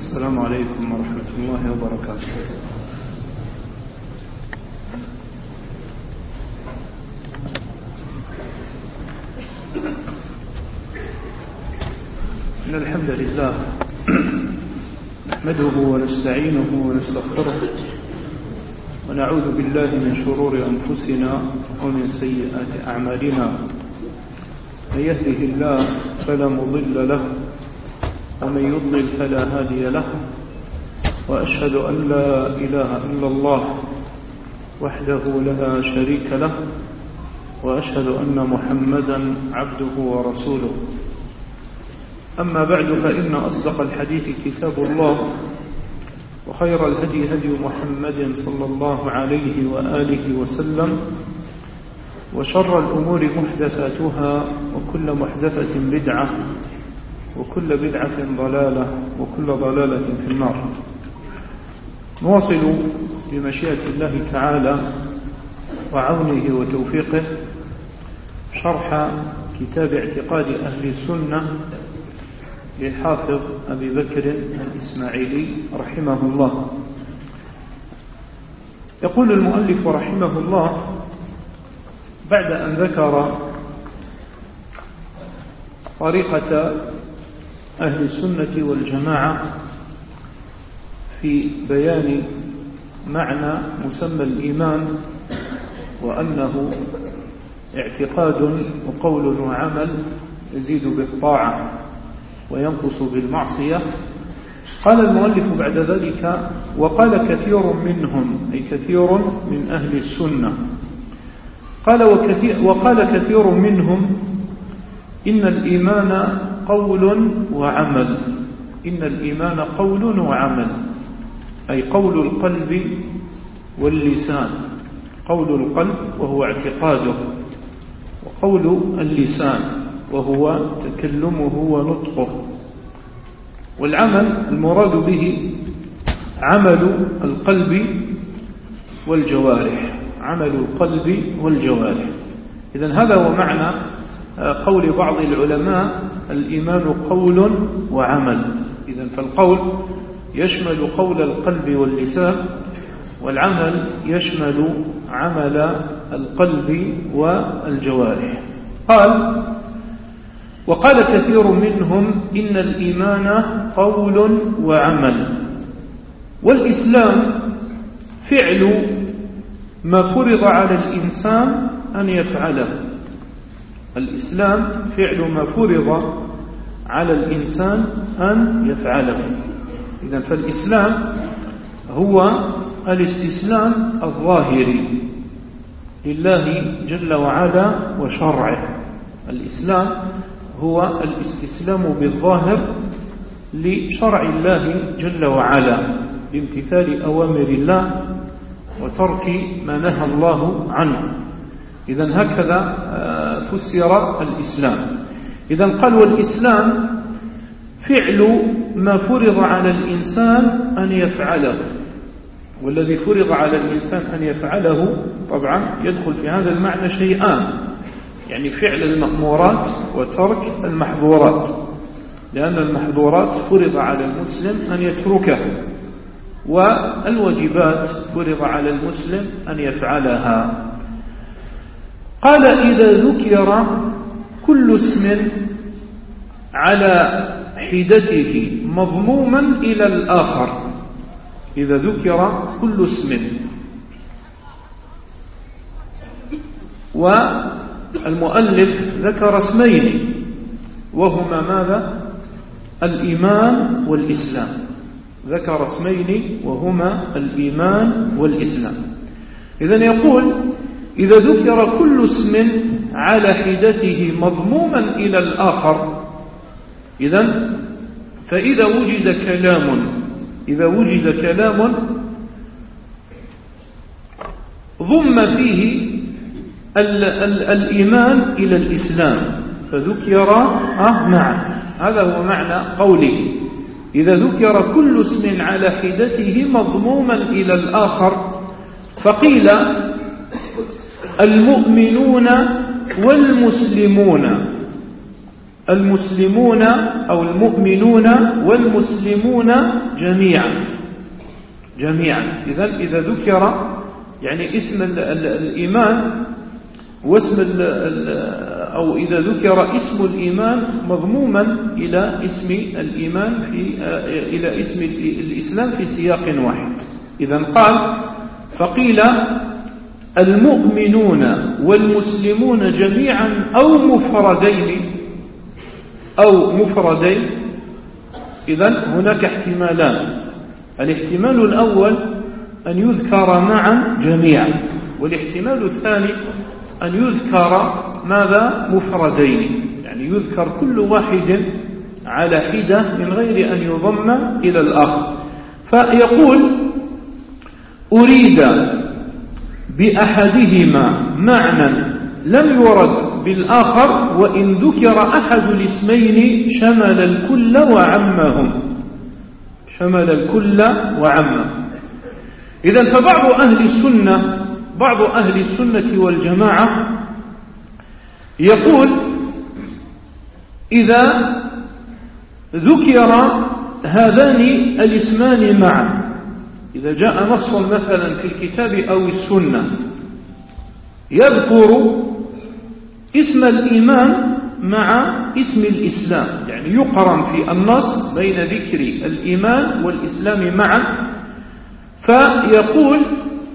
السلام عليكم ورحمة الله وبركاته. إن الحمد لله نحمده ونستعينه ونستغفره ونعوذ بالله من شرور أنفسنا ومن سيئات أعمالنا. من يهده الله فلا مضل له ومن يضلل فلا هادي له، وأشهد أن لا إله إلا الله وحده لا شريك له، وأشهد أن محمدا عبده ورسوله. أما بعد، فإن أصدق الحديث كتاب الله، وخير الهدي هدي محمد صلى الله عليه وآله وسلم، وشر الأمور محدثاتها، وكل محدثة بدعة، وكل بدعة ضلالة، وكل ضلالة في النار. نواصل بمشيئة الله تعالى وعونه وتوفيقه شرح كتاب اعتقاد أهل السنة للحافظ أبي بكر الإسماعيلي رحمه الله. يقول المؤلف رحمه الله بعد أن ذكر طريقة أهل السنة والجماعة في بيان معنى مسمى الإيمان، وأنه اعتقاد وقول وعمل يزيد بالطاعة وينقص بالمعصية، قال المؤلف بعد ذلك: وقال كثير منهم، أي كثير من أهل السنة، وقال كثير منهم إن الإيمان قول وعمل. إن الإيمان قول وعمل، أي قول القلب واللسان. قول القلب وهو اعتقاده، وقول اللسان وهو تكلمه ونطقه. والعمل المراد به عمل القلب والجوارح، عمل القلب والجوارح. إذن هذا هو معنى قول بعض العلماء: الإيمان قول وعمل. إذن فالقول يشمل قول القلب واللسان، والعمل يشمل عمل القلب والجوارح. قال: وقال كثير منهم إن الإيمان قول وعمل، والإسلام فعل ما فرض على الإنسان أن يفعله. الإسلام فعل ما فرض على الإنسان أن يفعله. إذن فالإسلام هو الاستسلام الظاهري لله جل وعلا وشرعه. الإسلام هو الاستسلام بالظاهر لشرع الله جل وعلا، بامتثال أوامر الله وترك ما نهى الله عنه. إذن هكذا فسر الإسلام. إذن قال: والإسلام فعل ما فرض على الإنسان أن يفعله. والذي فرض على الإنسان أن يفعله طبعا يدخل في هذا المعنى شيئان، يعني فعل المأمورات وترك المحظورات، لأن المحظورات فرض على المسلم أن يتركه، والواجبات فرض على المسلم أن يفعلها. قال: إذا ذكر كل اسم على حدته مضموما إلى الآخر. إذا ذكر كل اسم، والمؤلف ذكر اسمين، وهما ماذا؟ الإيمان والإسلام. ذكر اسمين وهما الإيمان والإسلام. إذن يقول: إذا ذكر كل اسم على حدته مضموما إلى الآخر. إذن فإذا وجد كلام ضم فيه الإيمان إلى الإسلام فذكر معا، هذا هو معنى قوله: إذا ذكر كل اسم على حدته مضموما إلى الآخر. فقيل: المؤمنون والمسلمون المسلمون أو المؤمنون والمسلمون جميعا. إذا ذكر يعني اسم الإيمان واسم أو إذا ذكر اسم الإيمان مضموما إلى اسم الإيمان إلى اسم الإسلام في سياق واحد. إذا قال فقيل المؤمنون والمسلمون جميعا أو مفردين. إذا هناك احتمالان. الاحتمال الأول أن يذكر معا جميعا، والاحتمال الثاني أن يذكر ماذا؟ مفردين، يعني يذكر كل واحد على حدة من غير أن يضم إلى الآخر. فيقول أريد بأحدهما معنى لم يرد بالآخر وإن ذكر أحد الاسمين شمل الكل وعمهم. إذن فبعض أهل السنة والجماعة يقول إذا ذكر هذان الاسمان معا، إذا جاء نص مثلا في الكتاب أو السنة يذكر اسم الإيمان مع اسم الإسلام، يعني يقرن في النص بين ذكر الإيمان والإسلام معا، فيقول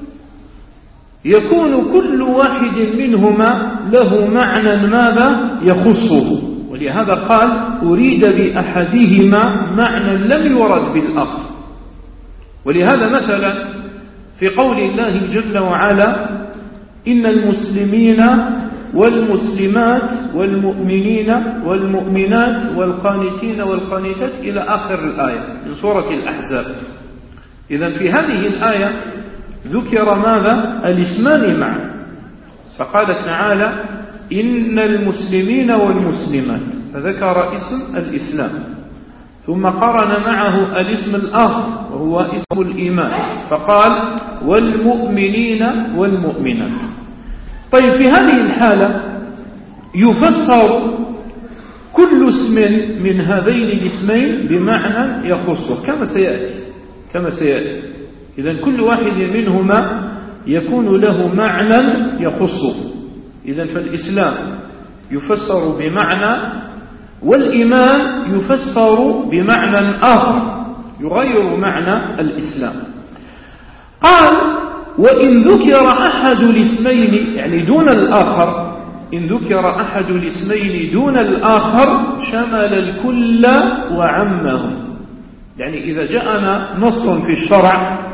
يكون كل واحد منهما له معنى ماذا يخصه، ولهذا قال أريد بأحدهما معنى لم يرد بالآخر. ولهذا مثلا في قول الله جل وعلا إن المسلمين والمسلمات والمؤمنين والمؤمنات والقانتين والقانتات إلى آخر الآية من سورة الأحزاب. إذن في هذه الآية ذكر ماذا؟ الاسمان معا، فقال تعالى إن المسلمين والمسلمات، فذكر اسم الإسلام، ثم قرن معه الاسم الآخر وهو اسم الإيمان، فقال والمؤمنين والمؤمنات. طيب في هذه الحالة يفسر كل اسم من هذين الاسمين بمعنى يخصه كما سيأتي. إذن كل واحد منهما يكون له معنى يخصه. إذن فالإسلام يفسر بمعنى، والإيمان يفسر بمعنى آخر يغير معنى الإسلام. قال وإن ذكر أحد الاسمين يعني دون الآخر، إن ذكر أحد الاسمين دون الآخر شمل الكل وعمه. يعني إذا جاءنا نص في الشرع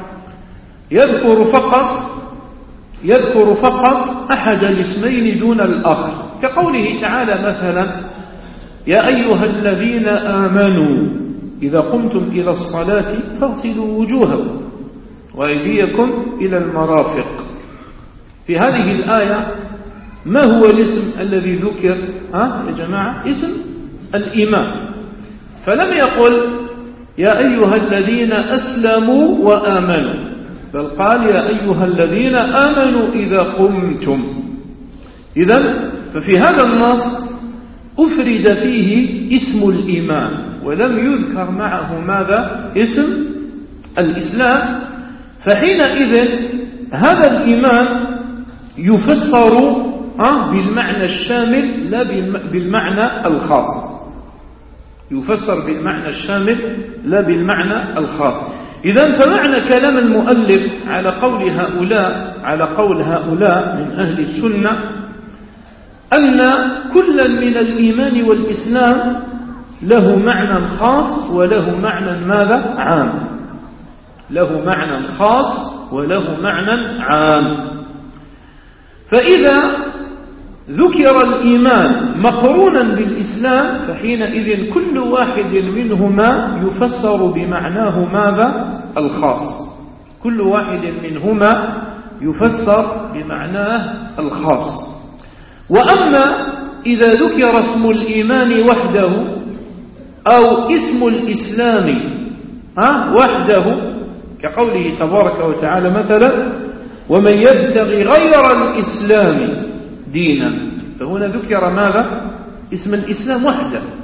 يذكر فقط أحد الاسمين دون الآخر، كقوله تعالى مثلا يا أيها الذين آمنوا إذا قمتم إلى الصلاة فاغسلوا وجوهكم وأيديكم إلى المرافق. في هذه الآية ما هو الاسم الذي ذكر يا جماعة؟ اسم الإيمان. فلم يقل يا أيها الذين أسلموا وآمنوا، بل قال يا أيها الذين آمنوا إذا قمتم. إذن ففي هذا النص أفرد فيه اسم الإيمان ولم يذكر معه ماذا؟ اسم الإسلام. فحينئذ هذا الإيمان يفسر بالمعنى الشامل لا بالمعنى الخاص، يفسر بالمعنى الشامل لا بالمعنى الخاص. إذن فمعنى كلام المؤلف على قول هؤلاء من أهل السنة أن كلا من الإيمان والإسلام له معنى خاص وله معنى ماذا؟ عام، له معنى خاص وله معنى عام. فإذا ذكر الإيمان مقرونا بالإسلام فحينئذ كل واحد منهما يفسر بمعناه ماذا؟ الخاص، كل واحد منهما يفسر بمعناه الخاص. وأما إذا ذكر اسم الإيمان وحده أو اسم الإسلام وحده كقوله تبارك وتعالى مثلا ومن يبتغي غير الإسلام دينا، فهنا ذكر ماذا؟ اسم الإسلام وحده،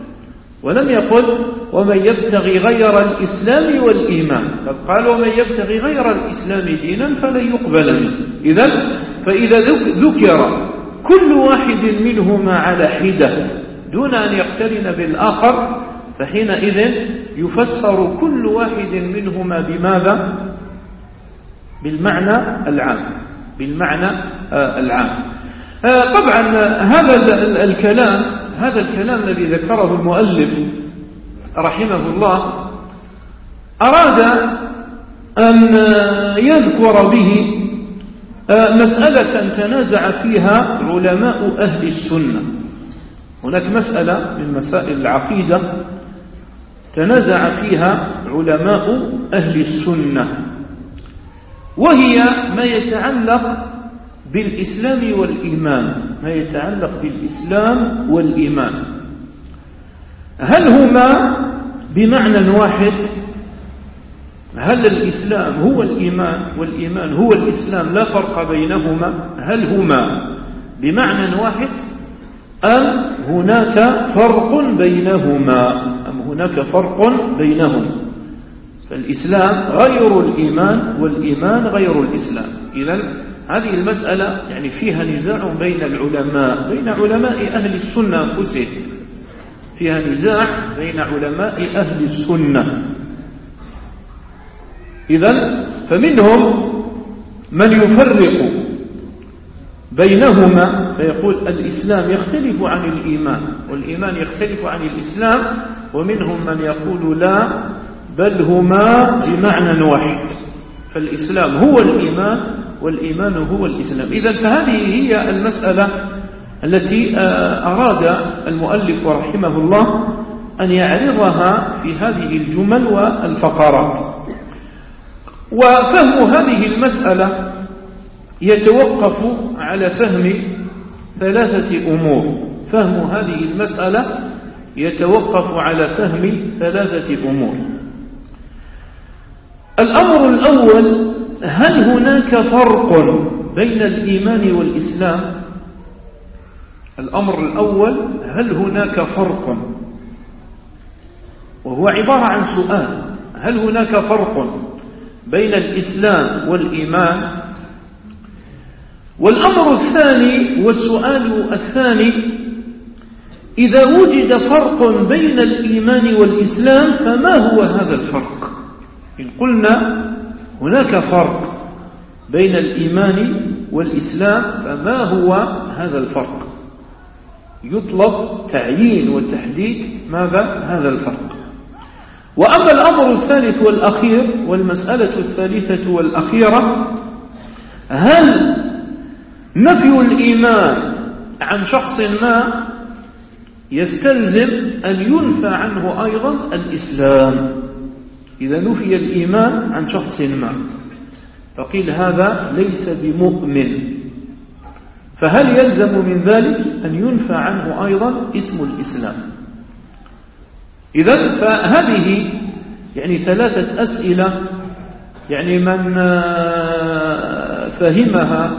ولم يقل ومن يبتغي غير الإسلام والإيمان، قال ومن يبتغي غير الإسلام دينا فلن يقبل منه. فإذا ذكر كل واحد منهما على حدة دون أن يقترن بالآخر فحينئذ يفسر كل واحد منهما بماذا؟ بالمعنى العام. طبعا هذا الكلام الذي ذكره المؤلف رحمه الله أراد أن يذكر به مسألة تنازع فيها علماء أهل السنة. هناك مسألة من مسائل العقيدة تنازع فيها علماء أهل السنة، وهي ما يتعلق بالإسلام والإيمان. هل هما بمعنى واحد؟ هل الإسلام هو الإيمان والإيمان هو الإسلام لا فرق بينهما؟ هل هما بمعنى واحد أم هناك فرق بينهما؟ فالإسلام غير الإيمان والإيمان غير الإسلام. إذن هذه المسألة يعني فيها نزاع بين علماء أهل السنة أنفسهم، فيها نزاع بين علماء أهل السنة. إذن فمنهم من يفرق بينهما فيقول الإسلام يختلف عن الإيمان والإيمان يختلف عن الإسلام، ومنهم من يقول لا بل هما بمعنى واحد، فالإسلام هو الإيمان والإيمان هو الإسلام. إذن فهذه هي المسألة التي أراد المؤلف رحمه الله أن يعرضها في هذه الجمل والفقرات. وفهم هذه المسألة يتوقف على فهم ثلاثة أمور. الأمر الأول: هل هناك فرق بين الإيمان والإسلام؟ الأمر الأول: هل هناك فرق؟ وهو عبارة عن سؤال: هل هناك فرق بين الإسلام والإيمان؟ والأمر الثاني والسؤال الثاني: إذا وجد فرق بين الإيمان والإسلام فما هو هذا الفرق؟ إن قلنا هناك فرق بين الإيمان والإسلام فما هو هذا الفرق؟ يطلب تعيين وتحديد ماذا هذا الفرق. وأما الأمر الثالث والأخير والمسألة الثالثة والأخيرة: هل نفي الإيمان عن شخص ما يستلزم أن ينفى عنه أيضا الإسلام؟ إذا نفي الإيمان عن شخص ما فقيل هذا ليس بمؤمن، فهل يلزم من ذلك أن ينفى عنه أيضا اسم الإسلام؟ إذن فهذه يعني ثلاثة أسئلة، يعني من فهمها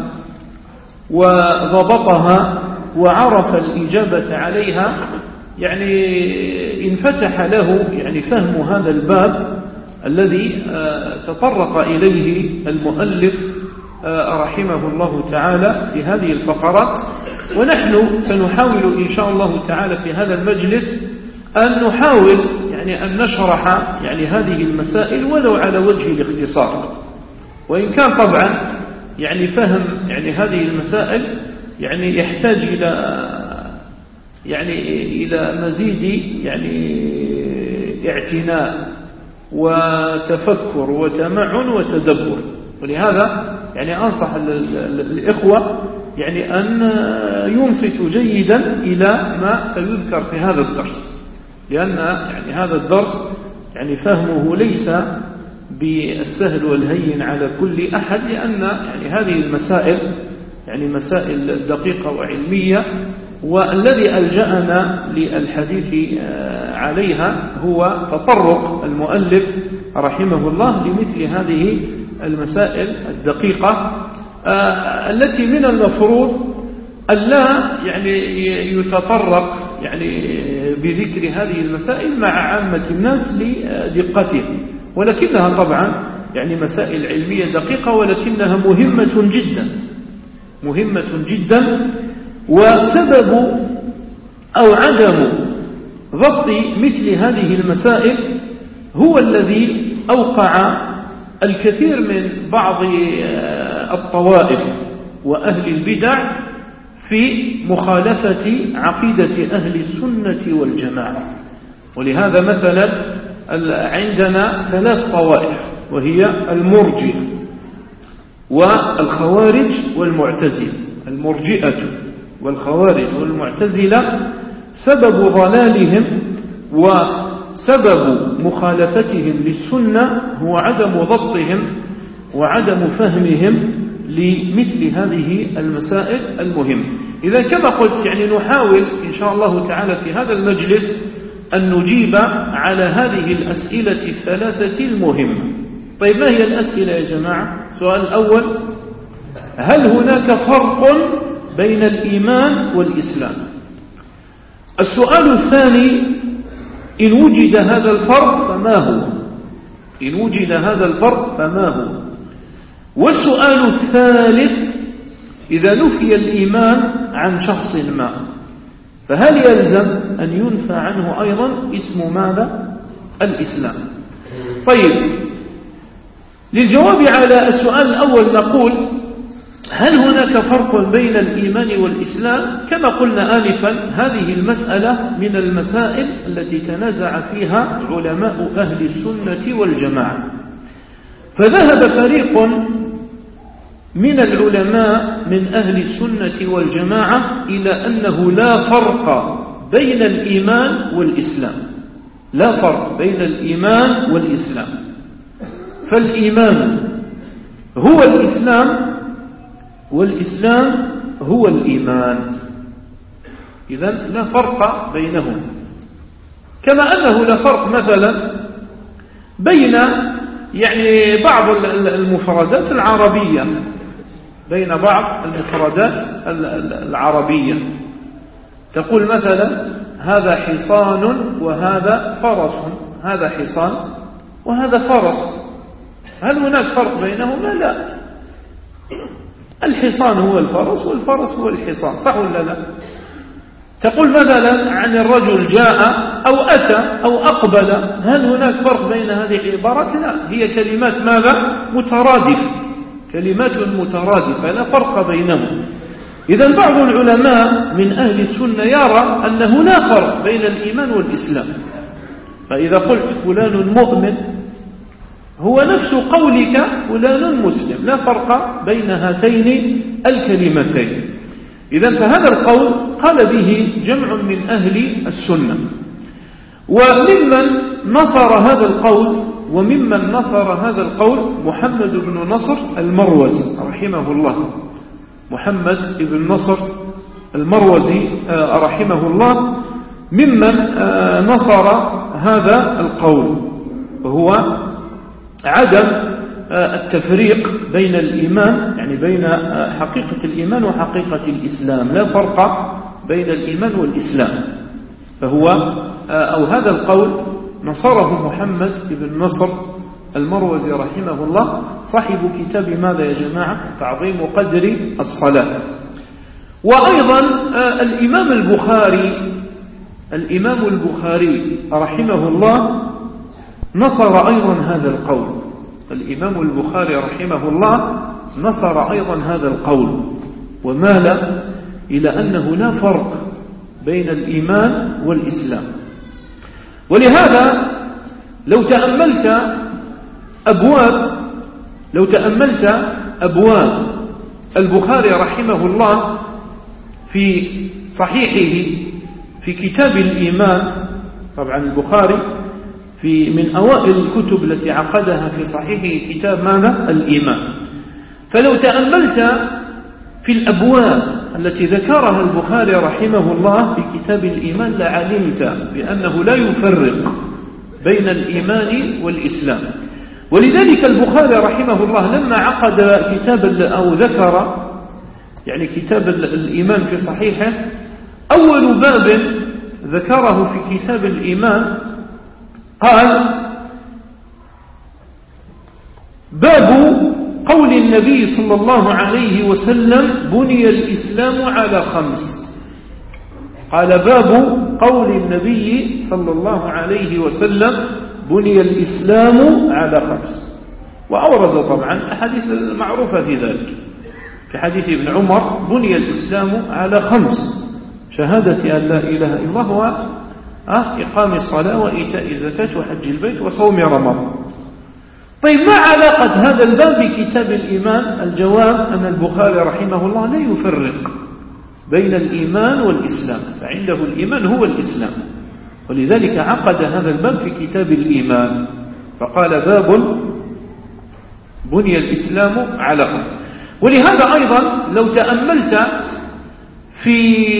وضبطها وعرف الإجابة عليها يعني انفتح له يعني فهم هذا الباب الذي تطرق إليه المؤلف رحمه الله تعالى في هذه الفقرات. ونحن سنحاول إن شاء الله تعالى في هذا المجلس أن نحاول يعني أن نشرح يعني هذه المسائل ولو على وجه الاختصار، وإن كان طبعا يعني فهم يعني هذه المسائل يعني يحتاج إلى مزيد يعني اعتناء وتفكر وتمعن وتدبر. ولهذا يعني أنصح الإخوة يعني أن ينصتوا جيدا إلى ما سيذكر في هذا الدرس، لأن يعني هذا الدرس يعني فهمه ليس بالسهل والهين على كل أحد، لأن يعني هذه المسائل يعني مسائل دقيقة وعلمية، والذي ألجأنا للحديث عليها هو تطرق المؤلف رحمه الله لمثل هذه المسائل الدقيقة التي من المفروض ألا يعني يتطرق يعني بذكر هذه المسائل مع عامة الناس لدقتها، ولكنها طبعا يعني مسائل علمية دقيقة، ولكنها مهمة جدا مهمة جدا. وسبب أو عدم ضبط مثل هذه المسائل هو الذي أوقع الكثير من بعض الطوائف وأهل البدع في مخالفة عقيدة أهل السنة والجماعة. ولهذا مثلا عندنا 3 طوائف، وهي المرجئة والخوارج والمعتزلة. المرجئة والخوارج والمعتزلة سبب ضلالهم وسبب مخالفتهم للسنة هو عدم ضبطهم وعدم فهمهم لمثل هذه المسائل المهمة. إذا كما قلت يعني نحاول إن شاء الله تعالى في هذا المجلس أن نجيب على هذه الأسئلة الثلاثة المهمة. طيب ما هي الأسئلة يا جماعة؟ السؤال الأول: هل هناك فرق بين الإيمان والإسلام؟ السؤال الثاني: إن وجد هذا الفرق فما هو؟ إن وجد هذا الفرق فما هو؟ والسؤال الثالث: إذا نفي الإيمان عن شخص ما فهل يلزم أن ينفى عنه أيضا اسم ماذا؟ الإسلام. طيب، للجواب على السؤال الأول نقول: هل هناك فرق بين الإيمان والإسلام؟ كما قلنا آنفا، هذه المسألة من المسائل التي تنازع فيها علماء أهل السنة والجماعة، فذهب فريق من العلماء من أهل السنة والجماعة إلى أنه لا فرق بين الإيمان والإسلام، لا فرق بين الإيمان والإسلام، فالإيمان هو الإسلام والإسلام هو الإيمان، إذن لا فرق بينهم. كما أنه لا فرق مثلا بين يعني بعض المفردات العربية، بين بعض المفردات العربية، تقول مثلا هذا حصان وهذا فرس، هذا حصان وهذا فرس، هل هناك فرق بينهما؟ لا، الحصان هو الفرس والفرس هو الحصان، صح ولا لا؟ تقول مثلا عن الرجل جاء أو أتى أو أقبل، هل هناك فرق بين هذه العبارات؟ لا، هي كلمات ماذا؟ مترادفة، كلمات مترادفة لا فرق بينهم. إذن بعض العلماء من أهل السنة يرى أنه لا فرق بين الإيمان والإسلام، فإذا قلت فلان مؤمن هو نفس قولك فلان مسلم، لا فرق بين هاتين الكلمتين. إذن فهذا القول قال به جمع من أهل السنة، وممن نصر هذا القول وممن نصر هذا القول محمد بن نصر المروزي رحمه الله، محمد بن نصر المروزي رحمه الله ممن نصر هذا القول، وهو عدم التفريق بين الإيمان، يعني بين حقيقة الإيمان وحقيقة الإسلام، لا فرق بين الإيمان والإسلام، فهو أو هذا القول نصره محمد بن نصر المروزي رحمه الله، صاحب كتاب ماذا يا جماعة؟ تعظيم قدر الصلاة. وأيضا الإمام البخاري رحمه الله نصر أيضا هذا القول، الإمام البخاري رحمه الله نصر أيضا هذا القول، ومال إلى أنه لا فرق بين الإيمان والإسلام. ولهذا لو تأملت أبواب البخاري رحمه الله في صحيحه في كتاب الإيمان، طبعا البخاري من أوائل الكتب التي عقدها في صحيحه كتاب ماذا؟ الإيمان. فلو تأملت في الأبواب التي ذكرها البخاري رحمه الله في كتاب الإيمان لعلمت بأنه لا يفرق بين الإيمان والإسلام. ولذلك البخاري رحمه الله لما عقد كتاب أو ذكر يعني كتاب الإيمان في صحيحه، أول باب ذكره في كتاب الإيمان قال: باب قول النبي صلى الله عليه وسلم: بني الإسلام على 5. قال: باب قول النبي صلى الله عليه وسلم: بني الإسلام على 5. وأورد طبعا أحاديث المعروفة في ذلك، كحديث ابن عمر: بني الإسلام على 5: شهادة أن لا إله إلا الله، إقام الصلاة وإيتاء الزكاة وحج البيت وصوم رمضان. طيب، ما علاقة هذا الباب بكتاب الإيمان؟ الجواب أن البخاري رحمه الله لا يفرق بين الإيمان والإسلام، فعنده الإيمان هو الإسلام، ولذلك عقد هذا الباب في كتاب الإيمان فقال: باب بني الإسلام على 5. ولهذا أيضا لو تأملت في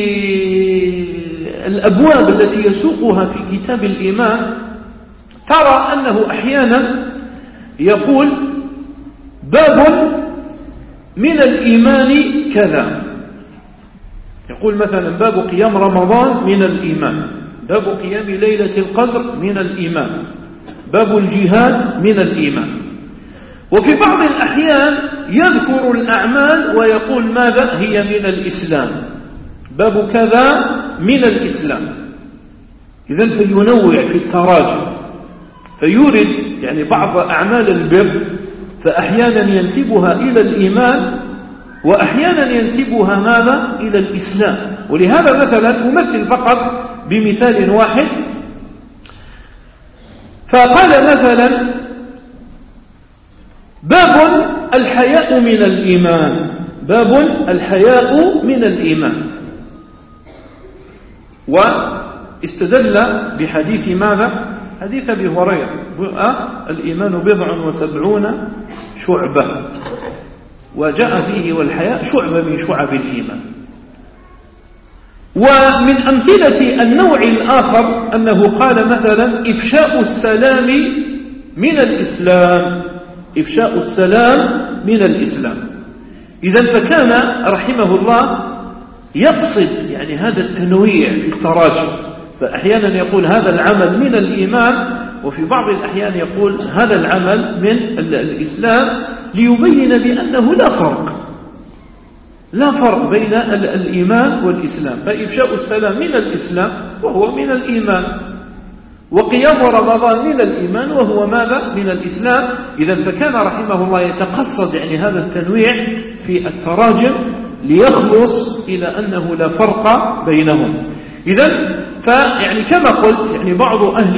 الأبواب التي يسوقها في كتاب الإيمان ترى أنه أحيانا يقول: باب من الإيمان كذا، يقول مثلا: باب قيام رمضان من الإيمان، باب قيام ليلة القدر من الإيمان، باب الجهاد من الإيمان. وفي بعض الأحيان يذكر الأعمال ويقول: ماذا هي من الإسلام، باب كذا من الإسلام. إذن فينوع في التراجم، فيورد يعني بعض أعمال البر فأحيانا ينسبها إلى الإيمان وأحيانا ينسبها ماذا إلى الإسلام. ولهذا مثلا أمثل فقط بمثال واحد، فقال مثلا: باب الحياء من الإيمان، باب الحياء من الإيمان. واستدل بحديث ماذا؟ حديث أبي هريرة: الإيمان 70 شعبة، وجاء فيه: والحياء شعبة من شعب الإيمان. ومن أمثلة النوع الآخر أنه قال مثلا: إفشاء السلام من الإسلام، إفشاء السلام من الإسلام. إذن فكان رحمه الله يقصد يعني هذا التنويع في التراجم، فأحيانا يقول هذا العمل من الإيمان، وفي بعض الأحيان يقول هذا العمل من الإسلام، ليبين بأنه لا فرق بين الإيمان والإسلام. فإفشاء السلام من الإسلام وهو من الإيمان، وقيام رمضان من الإيمان وهو ماذا؟ من الإسلام. إذن فكان رحمه الله يتقصد يعني هذا التنويع في التراجم ليخلص إلى أنه لا فرق بينهم. إذن فيعني كما قلت يعني بعض أهل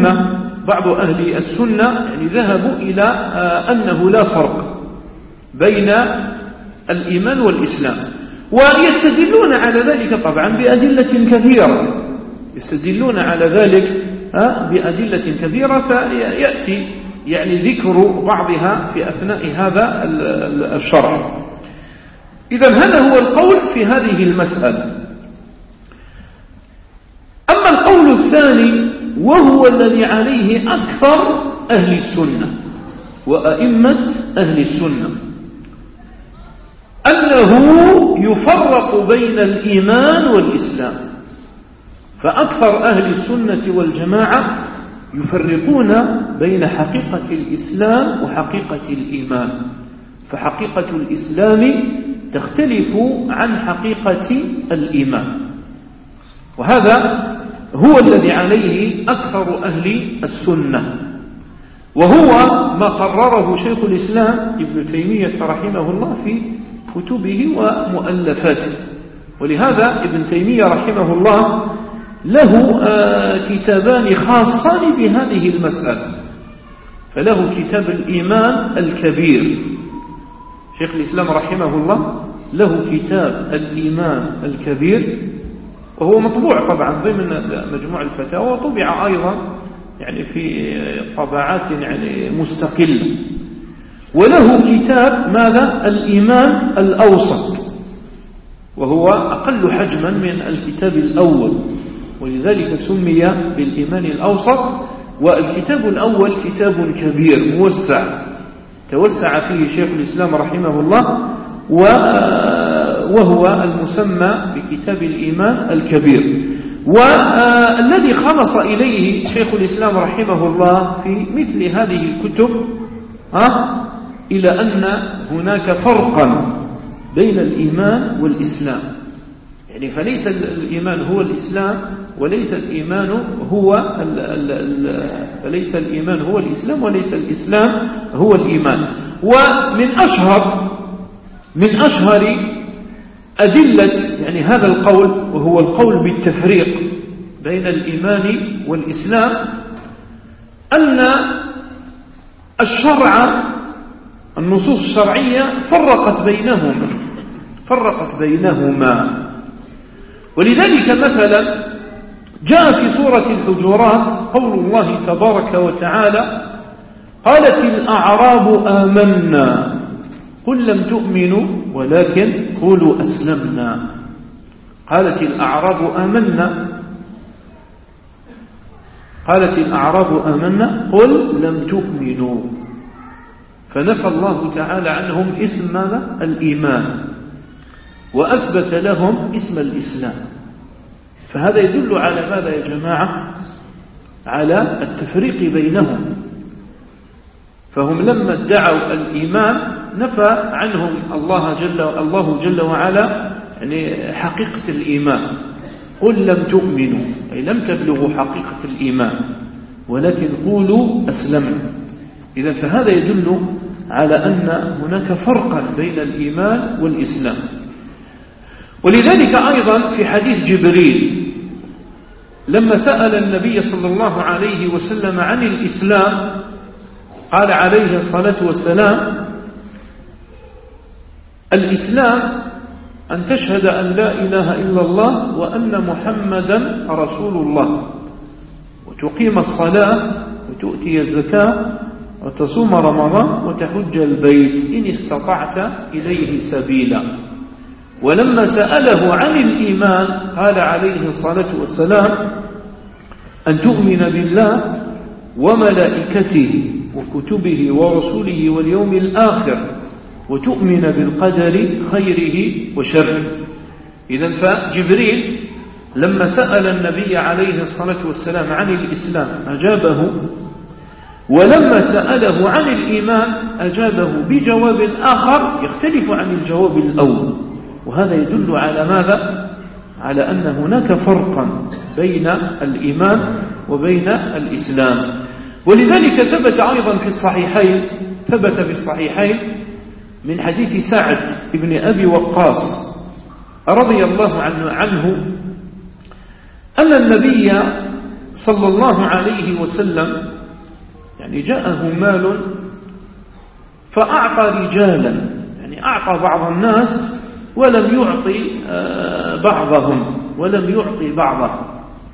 السنة يعني ذهبوا إلى أنه لا فرق بين الإيمان والإسلام، ويستدلون على ذلك طبعا بأدلة كثيرة، يستدلون على ذلك بأدلة كثيرة سيأتي يعني ذكر بعضها في أثناء هذا الشرح. إذن هذا هو القول في هذه المسألة. أما القول الثاني وهو الذي عليه أكثر أهل السنة وأئمة أهل السنة، أنه يفرق بين الإيمان والإسلام. فأكثر أهل السنة والجماعة يفرقون بين حقيقة الإسلام وحقيقة الإيمان، فحقيقة الإسلام تختلف عن حقيقة الإيمان، وهذا هو الذي عليه أكثر أهل السنة، وهو ما قرره شيخ الإسلام ابن تيمية رحمه الله في كتبه ومؤلفاته. ولهذا ابن تيمية رحمه الله له كتابان خاصان بهذه المسألة، فله كتاب الإيمان الكبير، شيخ الإسلام رحمه الله له كتاب الإيمان الكبير، وهو مطبوع طبعا ضمن مجموع الفتاوى، وطبع أيضا يعني في طبعات يعني مستقلة. وله كتاب ماذا؟ الإيمان الأوسط، وهو أقل حجما من الكتاب الأول، ولذلك سمي بالإيمان الأوسط. والكتاب الأول كتاب كبير موسع، توسع فيه شيخ الإسلام رحمه الله، وهو المسمى بكتاب الإيمان الكبير. والذي خلص إليه شيخ الإسلام رحمه الله في مثل هذه الكتب إلى أن هناك فرقا بين الإيمان والإسلام، يعني فليس الإيمان هو الإسلام وليس الإيمان هو فليس الإيمان هو الإسلام وليس الإسلام هو الإيمان. ومن أشهر أدلة يعني هذا القول، وهو القول بالتفريق بين الإيمان والإسلام، أن النصوص الشرعية فرقت بينهما. ولذلك مثلا جاء في سورة الحجرات قول الله تبارك وتعالى: قالت الأعراب آمنا قل لم تؤمنوا ولكن قولوا أسلمنا. قالت الأعراب آمنا قل لم تؤمنوا، فنفى الله تعالى عنهم اسم الإيمان وأثبت لهم اسم الإسلام. فهذا يدل على ماذا يا جماعة؟ على التفريق بينهم. فهم لما ادعوا الإيمان نفى عنهم الله جل وعلا يعني حقيقة الإيمان. قل لم تؤمنوا أي لم تبلغوا حقيقة الإيمان ولكن قولوا أسلمنا. إذا فهذا يدل على أن هناك فرقا بين الإيمان والإسلام. ولذلك أيضا في حديث جبريل لما سأل النبي صلى الله عليه وسلم عن الإسلام قال عليه الصلاة والسلام: الإسلام أن تشهد أن لا إله إلا الله وأن محمدا رسول الله وتقيم الصلاة وتؤتي الزكاة وتصوم رمضان وتحج البيت إن استطعت إليه سبيلا. ولما سأله عن الإيمان قال عليه الصلاة والسلام: أن تؤمن بالله وملائكته وكتبه ورسوله واليوم الآخر وتؤمن بالقدر خيره وشره. إذن فجبريل لما سأل النبي عليه الصلاة والسلام عن الإسلام أجابه، ولما سأله عن الإيمان أجابه بجواب آخر يختلف عن الجواب الأول. وهذا يدل على ماذا؟ على أن هناك فرقا بين الإيمان وبين الإسلام. ولذلك ثبت أيضا في الصحيحين من حديث سعد بن أبي وقاص رضي الله عنه أن النبي صلى الله عليه وسلم يعني جاءه مال فأعطى رجالا، يعني أعطى بعض الناس ولم يعطي بعضهم.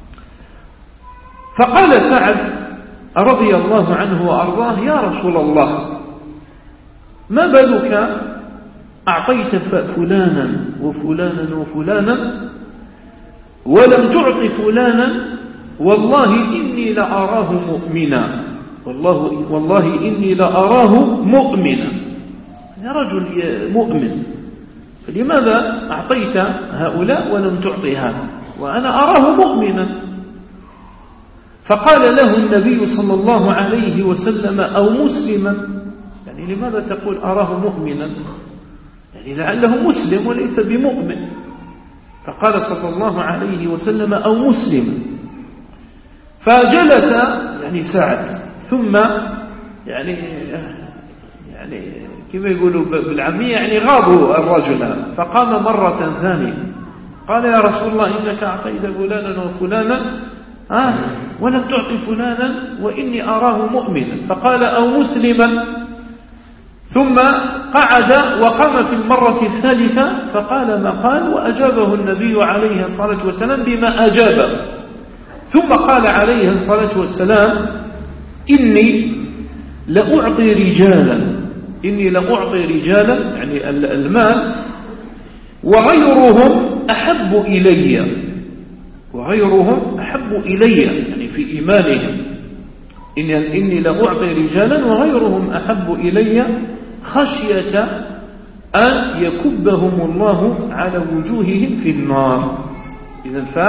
فقال سعد رضي الله عنه وأرضاه: يا رسول الله، ما بالك أعطيت فلانا وفلانا وفلانا ولم تعط فلانا؟ والله إني لأراه مؤمنا، والله إني لأراه مؤمنا، يا رجل مؤمن، فلماذا أعطيت هؤلاء ولم تعطي هذا وأنا أراه مؤمنا؟ فقال له النبي صلى الله عليه وسلم: أو مسلما، يعني لماذا تقول أراه مؤمنا؟ يعني لعله مسلم وليس بمؤمن. فقال صلى الله عليه وسلم: أو مسلما. فجلس يعني سعد، ثم يعني كما يقولوا بالعامية يعني غابوا الرجل، فقام مرة ثانية قال: يا رسول الله، إنك أعطيت فلانا وفلانا ولم تعطي فلانا وإني أراه مؤمنا. فقال: أو مسلما. ثم قعد وقام في المرة الثالثة فقال ما قال، وأجابه النبي عليه الصلاة والسلام بما أجابه. ثم قال عليه الصلاة والسلام: إني لأعطي رجالا يعني المال وغيرهم أحب إلي يعني في إيمانهم. إني لأعطي رجالا وغيرهم أحب إلي خشية أن يكبهم الله على وجوههم في النار. إذن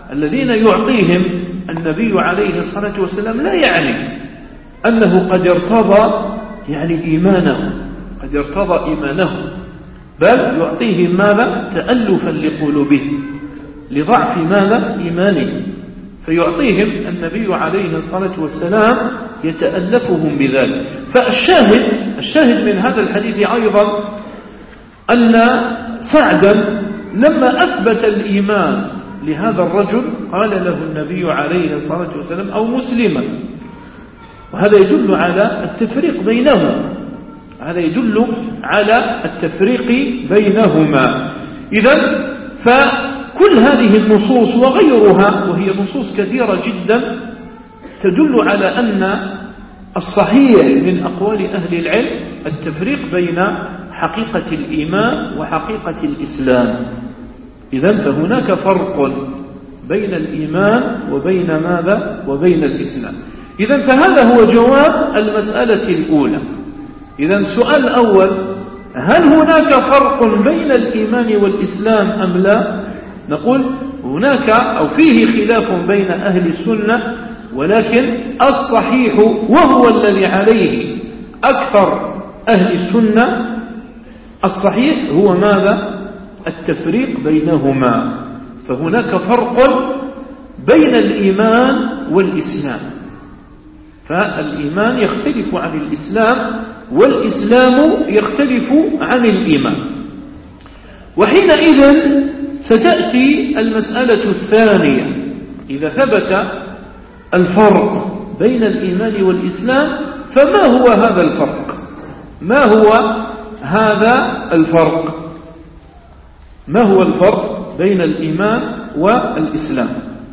الذين يعطيهم النبي عليه الصلاة والسلام لا يعني أنه قد ارتضى يعني إيمانه، قد ارتضى إيمانه، بل يعطيهم ماذا؟ تألفا لقلوبهم، لضعف ماذا؟ إيمانهم، فيعطيهم النبي عليه الصلاة والسلام يتألفهم بذلك. فالشاهد من هذا الحديث أيضا أن سعدا لما أثبت الإيمان لهذا الرجل قال له النبي عليه الصلاة والسلام أو مسلما، وهذا يدل على التفريق بينهما، هذا يدل على التفريق بينهما. إذن فكل هذه النصوص وغيرها، وهي نصوص كثيرة جدا، تدل على أن الصحيح من أقوال أهل العلم التفريق بين حقيقة الإيمان وحقيقة الإسلام. إذن فهناك فرق بين الإيمان وبين ماذا؟ وبين الإسلام. إذن فهذا هو جواب المسألة الأولى. إذن السؤال الأول: هل هناك فرق بين الإيمان والإسلام أم لا؟ نقول هناك أو فيه خلاف بين أهل السنة، ولكن الصحيح وهو الذي عليه أكثر أهل السنة، الصحيح هو ماذا؟ التفريق بينهما. فهناك فرق بين الإيمان والإسلام، فالإيمان يختلف عن الإسلام والإسلام يختلف عن الإيمان. وحينئذ ستأتي المسألة الثانية: إذا ثبت الفرق بين الإيمان والإسلام فما هو هذا الفرق؟ ما هو هذا الفرق؟ ما هو الفرق بين الإيمان والإسلام؟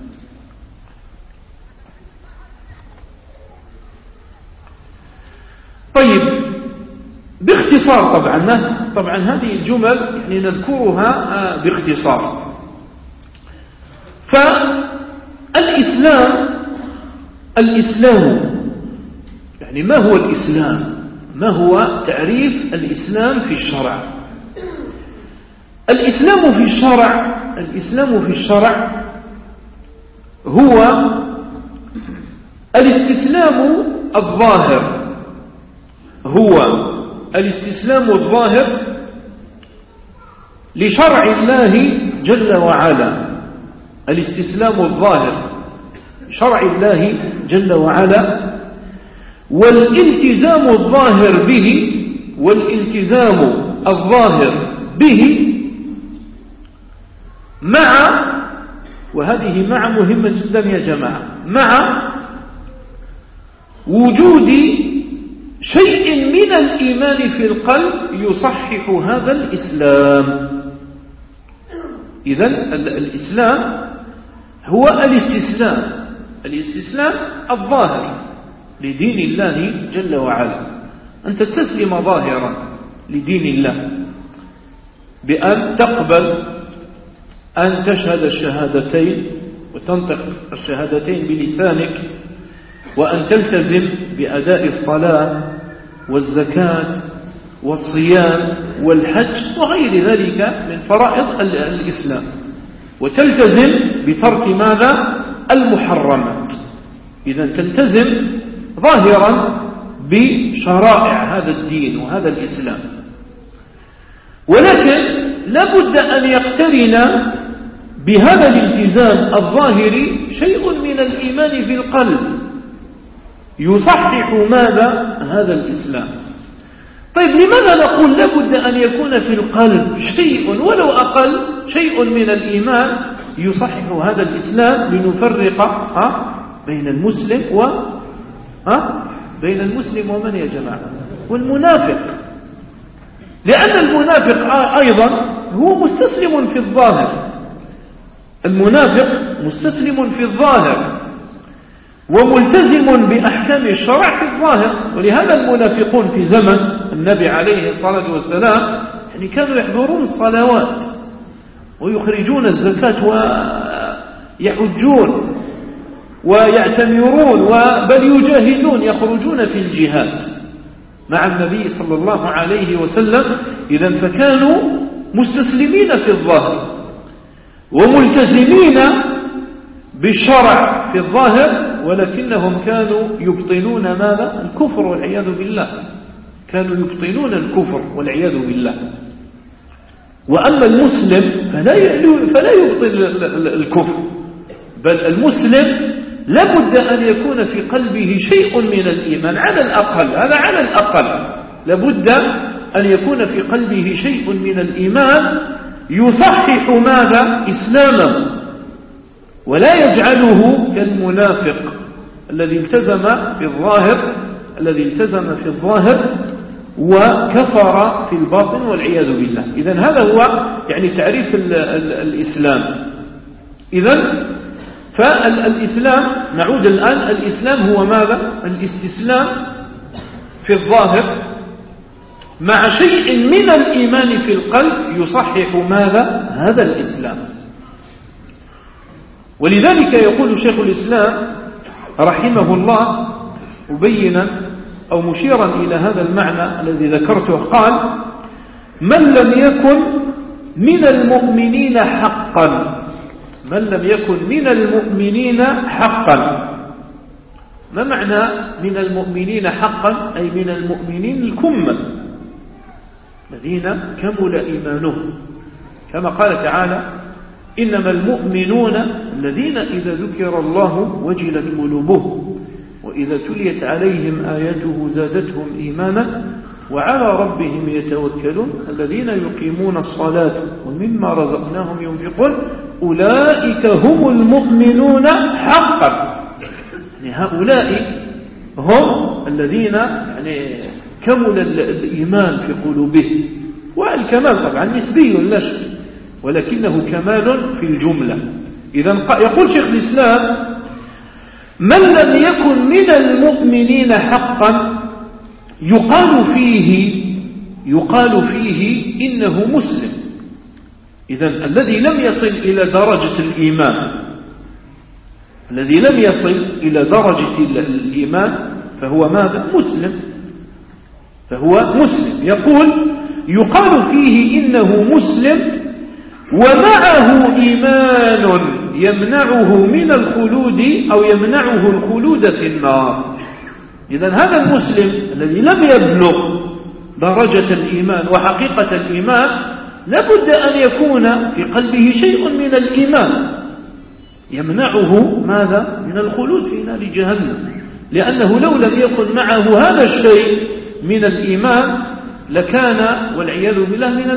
طيب، باختصار طبعا هذه الجمل يعني نذكرها باختصار. فالإسلام يعني ما هو الإسلام؟ ما هو تعريف الإسلام في الشرع؟ الإسلام في الشرع هو الاستسلام الظاهر، لشرع الله جل وعلا، الاستسلام الظاهر لشرع الله جل وعلا، والالتزام الظاهر به مع، وهذه مع مهمة جدا يا جماعة، مع وجود شيء من الإيمان في القلب يصحح هذا الإسلام. إذن الإسلام هو الاستسلام الظاهر لدين الله جل وعلا، أن تستسلم ظاهرا لدين الله بأن تقبل أن تشهد الشهادتين وتنطق الشهادتين بلسانك، وأن تلتزم بأداء الصلاة والزكاة والصيام والحج وغير ذلك من فرائض الإسلام، وتلتزم بترك ماذا؟ المحرمات. إذن تلتزم ظاهرا بشرائع هذا الدين وهذا الإسلام، ولكن لابد أن يقترن بهذا الالتزام الظاهري شيء من الإيمان في القلب يصحح ماذا؟ هذا الإسلام. طيب، لماذا نقول لابد أن يكون في القلب شيء ولو أقل شيء من الإيمان يصحح هذا الإسلام؟ لنفرق بين المسلم بين المسلم ومن يا جماعة؟ والمنافق، لأن المنافق أيضا هو مستسلم في الظاهر، المنافق مستسلم في الظاهر وملتزم بأحكام الشرع في الظاهر. ولهذا المنافقون في زمن النبي عليه الصلاة والسلام يعني كانوا يحضرون الصلوات ويخرجون الزكاة ويحجون ويعتمرون بل يجاهدون، يخرجون في الجهاد مع النبي صلى الله عليه وسلم. إذن فكانوا مستسلمين في الظاهر وملتزمين بالشرع في الظاهر، ولكنهم كانوا يبطنون ماذا؟ الكفر والعياذ بالله، كانوا يبطنون الكفر والعياذ بالله. وأما المسلم فلا يبطن الكفر، بل المسلم لابد أن يكون في قلبه شيء من الإيمان على الأقل، هذا على الأقل لابد أن يكون في قلبه شيء من الإيمان يصحح ماذا؟ إسلامه، ولا يجعله كالمنافق الذي التزم في الظاهر وكفر في الباطن والعياذ بالله. إذن هذا هو يعني تعريف الإسلام. إذن فالإسلام، نعود الآن، الإسلام هو ماذا؟ الاستسلام في الظاهر مع شيء من الإيمان في القلب يصحح ماذا؟ هذا الإسلام. ولذلك يقول شيخ الإسلام رحمه الله مبينا أو مشيرا إلى هذا المعنى الذي ذكرته، قال: من لم يكن من المؤمنين حقا، من لم يكن من المؤمنين حقا. ما معنى من المؤمنين حقا؟ أي من المؤمنين الكمل الذين كمل إيمانهم، كما قال تعالى: إنما المؤمنون الذين إذا ذكر الله وجلت قلوبهم وإذا تليت عليهم آياته زادتهم إيمانا وعلى ربهم يتوكلون الذين يقيمون الصلاة ومما رزقناهم ينفقون أولئك هم المؤمنون حقا. يعني هؤلاء هم الذين يعني كمل الإيمان في قلوبهم، والكمال طبعا نسبي لا شك، ولكنه كمال في الجملة. إذن يقول شيخ الإسلام: من لم يكن من المؤمنين حقا يقال فيه إنه مسلم. إذن الذي لم يصل إلى درجة الإيمان فهو ماذا؟ مسلم. يقال فيه إنه مسلم ومعه إيمان يمنعه من الخلود أو يمنعه الخلود في النار. إذن هذا المسلم الذي لم يبلغ درجة الإيمان وحقيقة الإيمان لابد أن يكون في قلبه شيء من الإيمان يمنعه ماذا؟ من الخلود في نار جهنم، لأنه لو لم يكن معه هذا الشيء من الإيمان لكان والعياذ بالله من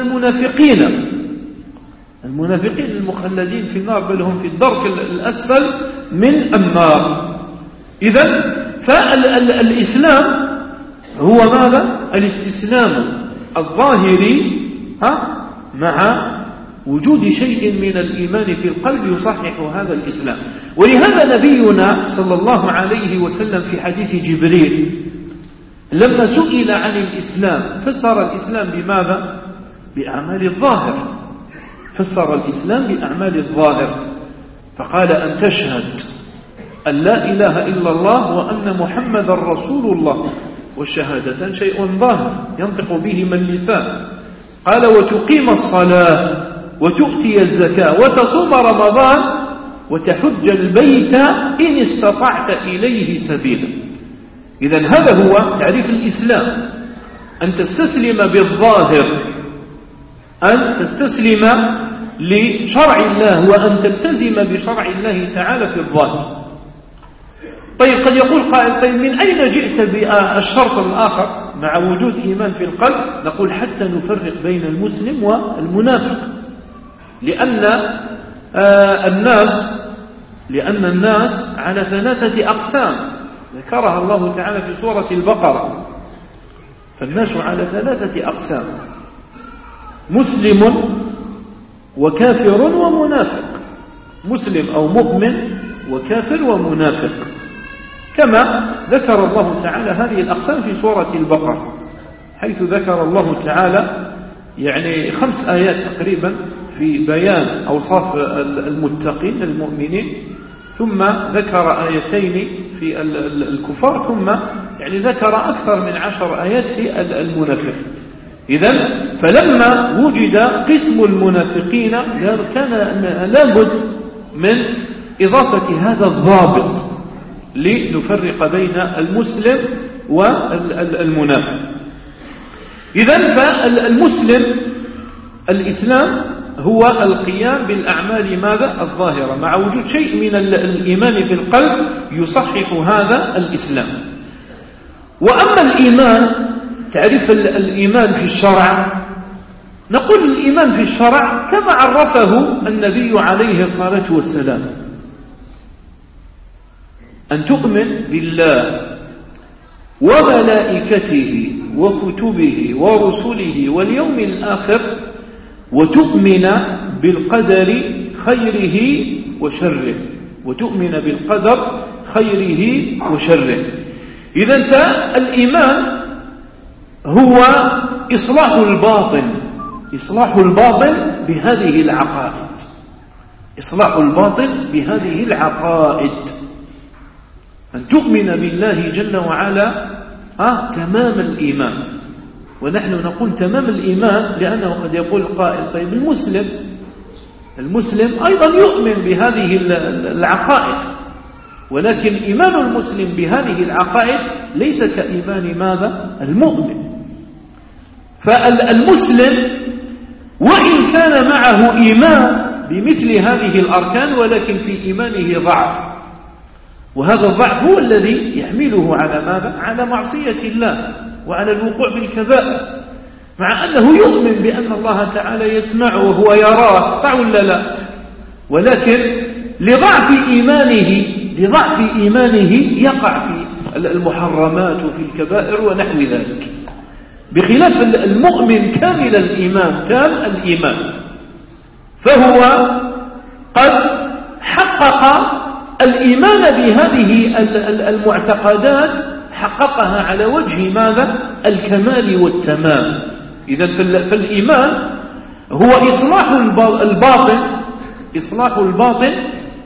المنافقين المخلدين في النار، بل هم في الدرك الأسفل من النار. إذن فالإسلام هو ماذا؟ الاستسلام الظاهري مع وجود شيء من الإيمان في القلب يصحح هذا الإسلام. ولهذا نبينا صلى الله عليه وسلم في حديث جبريل لما سئل عن الإسلام فسر الإسلام بماذا؟ بأعمال الظاهر، فسر الإسلام بأعمال الظاهر، فقال: أن تشهد أن لا إله إلا الله وأن محمد رسول الله، والشهادة شيء ظاهر ينطق به من اللسان. قال: وتقيم الصلاة وتؤتي الزكاة وتصوم رمضان وتحج البيت إن استطعت إليه سبيلا. إذن هذا هو تعريف الإسلام، أن تستسلم بالظاهر، أن تستسلم لشرع الله وأن تلتزم بشرع الله تعالى في الظاهر. طيب قد يقول قائل: طيب من أين جئت بالشرط الآخر مع وجود إيمان في القلب؟ نقول: حتى نفرق بين المسلم والمنافق، لأن الناس على 3 أقسام ذكرها الله تعالى في سورة البقرة. فالناس على 3 أقسام: مسلم وكافر ومنافق، مسلم أو مؤمن وكافر ومنافق، كما ذكر الله تعالى هذه الأقسام في سورة البقرة، حيث ذكر الله تعالى يعني 5 آيات تقريبا في بيان أوصاف المتقين المؤمنين، ثم ذكر 2 في الكفار، ثم يعني ذكر أكثر من 10 آيات في المنافق. إذن فلما وجد قسم المنافقين كان لابد من إضافة هذا الضابط لنفرق بين المسلم والمنافق. إذن فالمسلم الإسلام هو القيام بالأعمال ماذا؟ الظاهرة، مع وجود شيء من الإيمان في القلب يصحح هذا الإسلام. وأما الإيمان، تعريف الإيمان في الشرع، نقول الإيمان في الشرع كما عرفه النبي عليه الصلاة والسلام: أن تؤمن بالله وملائكته وكتبه ورسله واليوم الآخر، وتؤمن بالقدر خيره وشره، وتؤمن بالقدر خيره وشره. إذن فالإيمان هو إصلاح الباطن، إصلاح الباطن بهذه العقائد، إصلاح الباطن بهذه العقائد، أن تؤمن بالله جل وعلا تمام الإيمان. ونحن نقول تمام الإيمان لأنه قد يقول القائل: طيب المسلم أيضا يؤمن بهذه العقائد، ولكن إيمان المسلم بهذه العقائد ليس كإيمان ماذا؟ المؤمن. فالمسلم وإن كان معه إيمان بمثل هذه الأركان، ولكن في إيمانه ضعف، وهذا الضعف هو الذي يحمله على ماذا؟ على معصية الله وعلى الوقوع بالكبائر، مع أنه يؤمن بأن الله تعالى يسمعه وهو يراه، صح ولا لا؟ ولكن لضعف إيمانه يقع في المحرمات وفي الكبائر ونحو ذلك، بخلاف المؤمن كامل الإيمان، تام الإيمان، فهو قد حقق الإيمان بهذه المعتقدات، حققها على وجه ماذا؟ الكمال والتمام. إذن فالإيمان هو إصلاح الباطن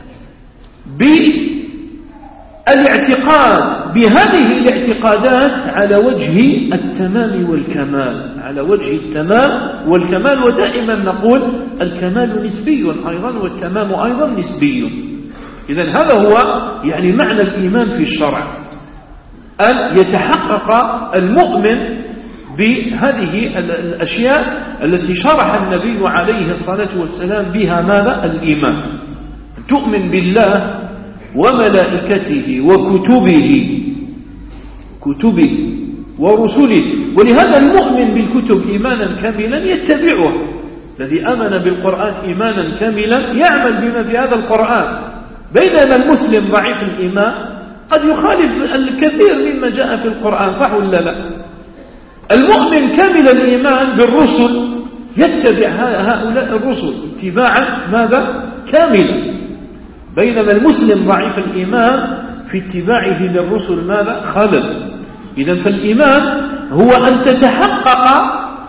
بالاعتقاد بهذه الاعتقادات على وجه التمام والكمال، على وجه التمام والكمال. ودائما نقول الكمال نسبي أيضا والتمام أيضا نسبي. إذن هذا هو يعني معنى الإيمان في الشرع، أن يتحقق المؤمن بهذه الأشياء التي شرح النبي عليه الصلاة والسلام بها ماذا؟ الإيمان. تؤمن بالله وملائكته وكتبه ورسله. ولهذا المؤمن بالكتب إيمانا كاملا يتبعه، الذي آمن بالقرآن إيمانا كاملا يعمل بما في هذا القرآن، بينما المسلم ضعيف الإيمان قد يخالف الكثير مما جاء في القرآن، صح ولا لا؟ المؤمن كامل الإيمان بالرسل يتبع هؤلاء الرسل اتباعا ماذا؟ كاملا، بينما المسلم ضعيف الإيمان في اتباعه للرسل ماذا؟ خلل. إذن فالإيمان هو أن تتحقق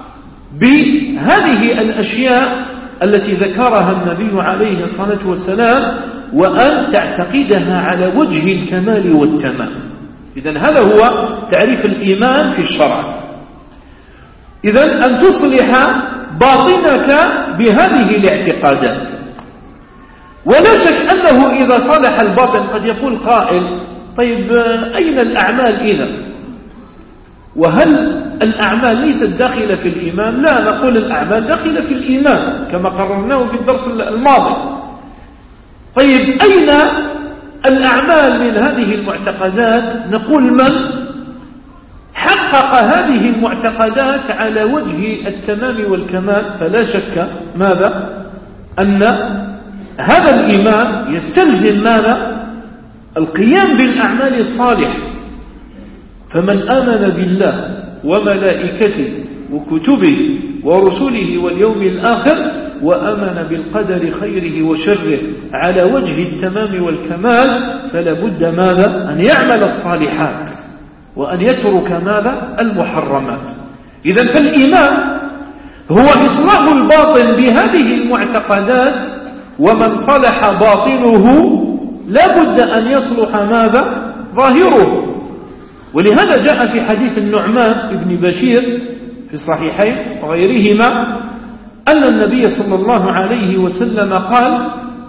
بهذه الأشياء التي ذكرها النبي عليه الصلاة والسلام، وأن تعتقدها على وجه الكمال والتمام. إذن هذا هو تعريف الإيمان في الشرع. إذن أن تصلح باطنك بهذه الاعتقادات. ولا شك أنه إذا صلح الباطن قد يقول قائل: طيب أين الأعمال إذن؟ وهل الأعمال ليست داخلة في الإيمان؟ لا، نقول الأعمال داخلة في الإيمان كما قررناه في الدرس الماضي. طيب أين الأعمال من هذه المعتقدات؟ نقول من حقق هذه المعتقدات على وجه التمام والكمال فلا شك ماذا؟ أن هذا الإيمان يستلزم ماذا؟ القيام بالأعمال الصالحة. فمن آمن بالله وملائكته وكتبه ورسله واليوم الآخر وآمن بالقدر خيره وشره على وجه التمام والكمال، فلا بد ماذا؟ أن يعمل الصالحات وأن يترك ماذا؟ المحرمات. إذن فالإيمان هو إصلاح الباطن بهذه المعتقدات، ومن صلح باطنه لا بد أن يصلح ماذا؟ ظاهره. ولهذا جاء في حديث النعمان بن بشير في الصحيحين وغيرهما أن النبي صلى الله عليه وسلم قال: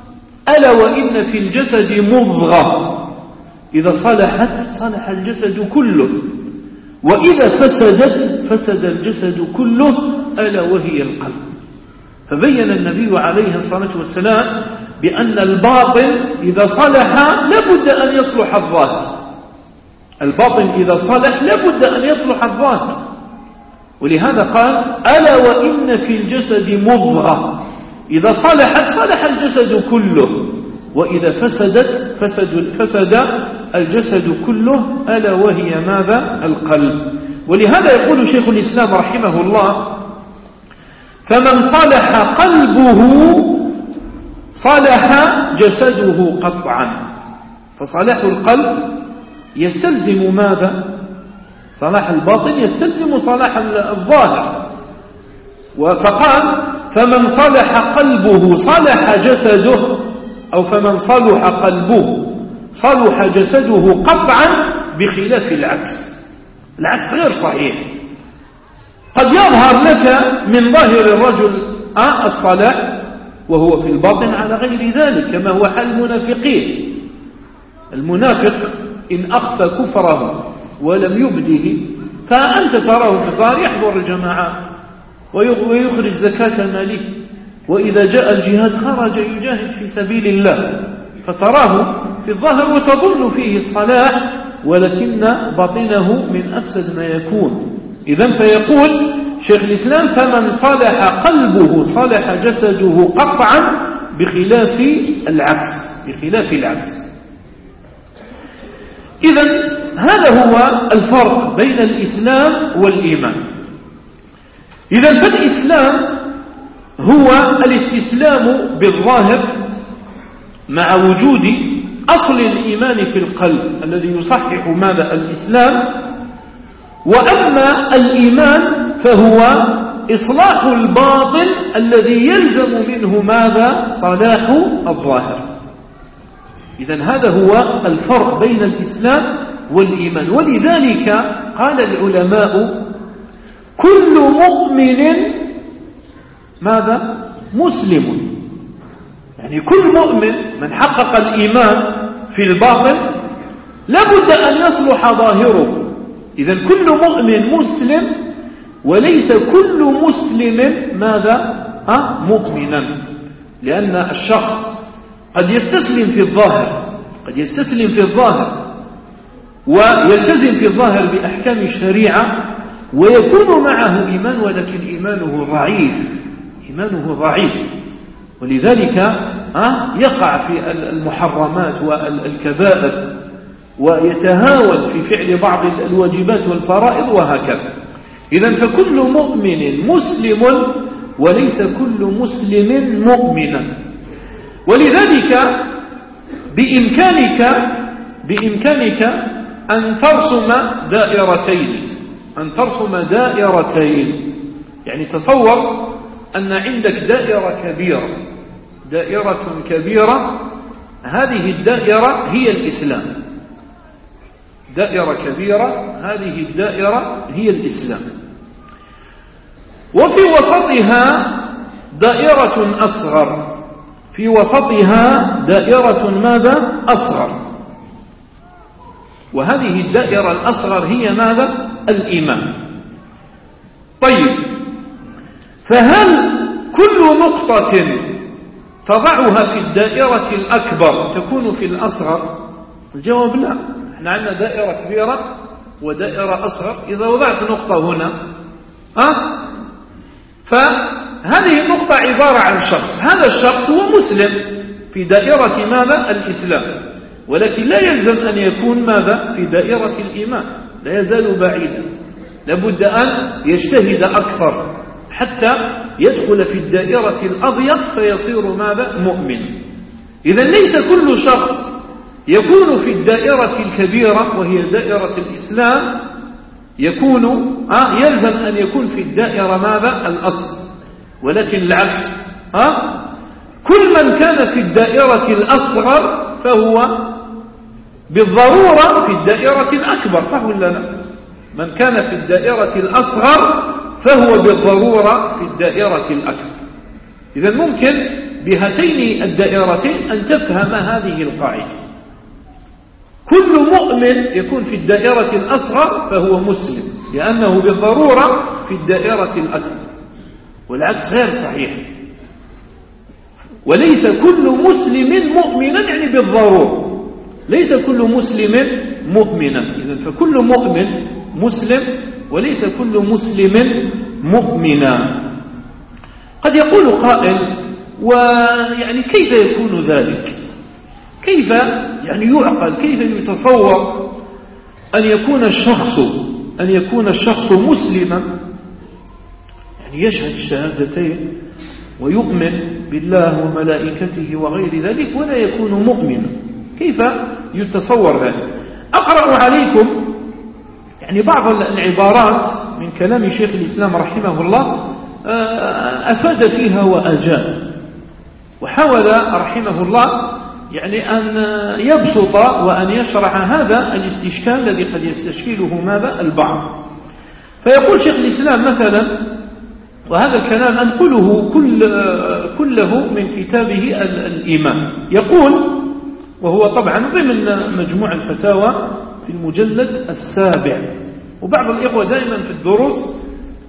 ألا وإن في الجسد مضغة إذا صلحت صلح الجسد كله، وإذا فسدت فسد الجسد كله، ألا وهي القلب. فبين النبي عليه الصلاة والسلام بأن الباطن إذا صلح لابد أن يصلح الظاهر. الباطن إذا صلح لابد أن يصلح الظاهر. ولهذا قال ألا وإن في الجسد مضغة إذا صلحت صلح الجسد كله، وإذا فسدت فسد الجسد كله، ألا وهي ماذا؟ القلب. ولهذا يقول شيخ الإسلام رحمه الله فمن صلح قلبه صلح جسده قطعا. فصلاح القلب يستلزم ماذا؟ صلاح الباطن يستلزم صلاح الظاهر. فقال فمن صلح قلبه صلح جسده، أو فمن صلح قلبه صلح جسده قطعا، بخلاف العكس. العكس غير صحيح. قد يظهر لك من ظاهر الرجل الصلاح وهو في الباطن على غير ذلك، كما هو حال المنافقين. المنافق إن أخفى كفره ولم يبده، فأنت تراه في الظاهر يحضر الجماعات ويخرج زكاة ماله، وإذا جاء الجهاد خرج يجاهد في سبيل الله، فتراه في الظاهر وتظن فيه الصلاح، ولكن باطنه من أفسد ما يكون. إذن فيقول شيخ الإسلام فمن صلح قلبه صلح جسده قطعا، بخلاف العكس. إذن هذا هو الفرق بين الإسلام والإيمان. إذن فالإسلام هو الاستسلام بالظاهر مع وجود أصل الإيمان في القلب الذي يصحح ماذا؟ الإسلام. وأما الإيمان فهو إصلاح الباطن الذي يلزم منه ماذا؟ صلاح الظاهر. إذن هذا هو الفرق بين الإسلام والإيمان. ولذلك قال العلماء كل مؤمن ماذا؟ مسلم. يعني كل مؤمن من حقق الإيمان في الباطن لابد أن يصلح ظاهره. إذن كل مؤمن مسلم، وليس كل مسلم ماذا؟ مؤمنا. لأن الشخص قد يستسلم في الظاهر ويلتزم في الظاهر بأحكام الشريعة، ويكون معه إيمان، ولكن إيمانه ضعيف. ولذلك يقع في المحرمات والكبائر، ويتهاون في فعل بعض الواجبات والفرائض وهكذا. إذن فكل مؤمن مسلم، وليس كل مسلم مؤمنا. ولذلك بإمكانك أن ترسم دائرتين. يعني تصور أن عندك دائرة كبيرة، هذه الدائرة هي الإسلام. دائرة كبيرة، هذه الدائرة هي الإسلام. وفي وسطها دائرة أصغر، ماذا؟ أصغر. وهذه الدائرة الأصغر هي ماذا؟ الإيمان. طيب، فهل كل نقطة تضعها في الدائرة الأكبر تكون في الأصغر؟ الجواب لا. احنا عندنا دائرة كبيرة ودائرة أصغر. إذا وضعت نقطة هنا فهذه النقطة عبارة عن شخص. هذا الشخص هو مسلم في دائرة ماذا؟ الإسلام، ولكن لا يلزم أن يكون ماذا؟ في دائرة الإيمان. لا يزال بعيدا، لابد أن يجتهد أكثر حتى يدخل في الدائرة الأضيق فيصير ماذا؟ مؤمن. إذن ليس كل شخص يكون في الدائرة الكبيرة وهي دائرة الإسلام يلزم أن يكون في الدائرة ماذا؟ الأصل. ولكن العكس، كل من كان في الدائرة الأصغر فهو بالضرورة في الدائرة الأكبر، صح ولا لا؟ من كان في الدائرة الأصغر فهو بالضرورة في الدائرة الأكبر. إذن ممكن بهاتين الدائرتين أن تفهم هذه القاعدة. كل مؤمن يكون في الدائرة الأصغر فهو مسلم، لأنه بالضرورة في الدائرة الأكبر، والعكس غير صحيح. وليس كل مسلم مؤمنا، يعني بالضرورة ليس كل مسلم مؤمنا. إذن فكل مؤمن مسلم وليس كل مسلم مؤمنا. قد يقول قائل: ويعني كيف يكون ذلك؟ كيف يعني يعقل، كيف يتصور أن يكون الشخص مسلما، يعني يشهد الشهادتين ويؤمن بالله وملائكته وغير ذلك ولا يكون مؤمنا؟ كيف يتصور ذلك؟ أقرأ عليكم يعني بعض العبارات من كلام شيخ الإسلام رحمه الله، أفاد فيها وأجاد، وحاول رحمه الله يعني أن يبسط وأن يشرح هذا الاستشكال الذي قد يستشكله ماذا البعض. فيقول شيخ الإسلام مثلا، وهذا الكلام أنقله كله من كتابه الإيمان، يقول، وهو طبعا ضمن مجموع الفتاوى في المجلد 7. وبعض الإخوة دائما في الدروس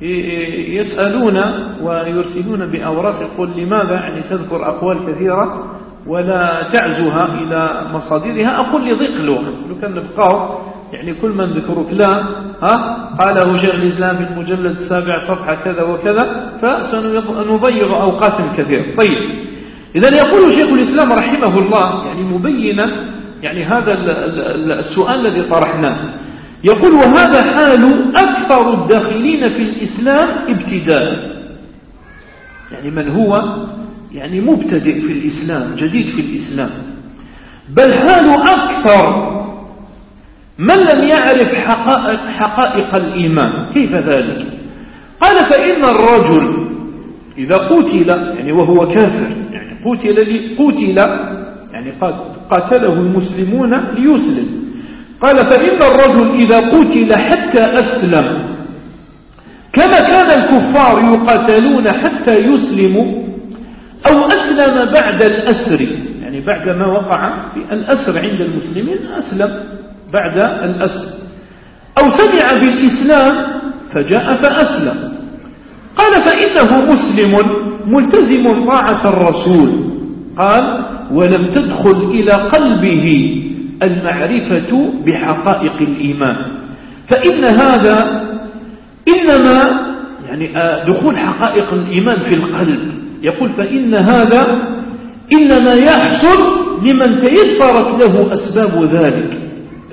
يسألون ويرسلون بأوراق، يقول: لماذا يعني تذكر أقوال كثيرة ولا تعزها إلى مصادرها؟ أقول: لضيق الوقت، لو كان نبقى يعني كل من ذكر كلام قاله شيخ الإسلام في المجلد 7 صفحة كذا وكذا فسنضيع أوقات كثيرة. طيب، إذن يقول شيخ الإسلام رحمه الله يعني مبينا يعني هذا السؤال الذي طرحناه، يقول: وهذا حال أكثر الداخلين في الإسلام ابتداء، يعني من هو يعني مبتدئ في الإسلام، جديد في الإسلام، بل حال أكثر من لم يعرف حقائق الإيمان. كيف ذلك؟ قال: فإن الرجل إذا قتل يعني وهو كافر، يعني قتل يعني قاتله المسلمون ليسلم، قال: فإن الرجل إذا قتل حتى أسلم كما كان الكفار يقاتلون حتى يسلموا، أو أسلم بعد الأسر، يعني بعد ما وقع في الأسر عند المسلمين أسلم بعد الأسر، أو سمع بالإسلام فجاء فأسلم، قال: فإنه مسلم ملتزم طاعة الرسول، قال: ولم تدخل إلى قلبه المعرفة بحقائق الإيمان، فإن هذا إنما يعني دخول حقائق الإيمان في القلب، يقول: فإن هذا إنما يحصل لمن تيسرت له أسباب ذلك،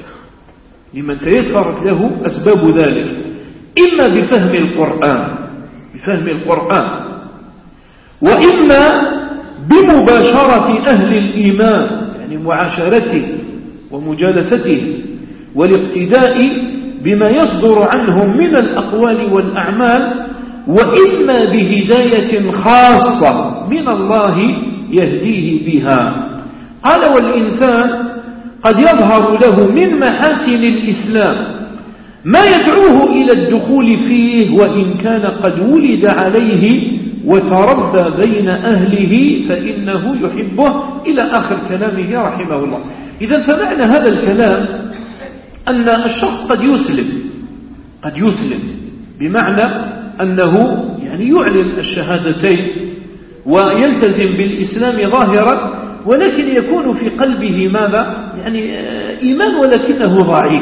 لمن تيسرت له أسباب ذلك، إما بفهم القرآن، وإما بمباشرة أهل الإيمان، يعني معاشرته ومجالسته والاقتداء بما يصدر عنهم من الأقوال والأعمال، وإما بهداية خاصة من الله يهديه بها. قال: والإنسان قد يظهر له من محاسن الإسلام ما يدعوه إلى الدخول فيه، وإن كان قد ولد عليه وتربى بين أهله فإنه يحبه، إلى آخر كلامه رحمه الله. إذن فمعنى هذا الكلام أن الشخص قد يسلم بمعنى أنه يعني يعلن الشهادتين ويلتزم بالإسلام ظاهرا، ولكن يكون في قلبه ماذا؟ يعني إيمان ولكنه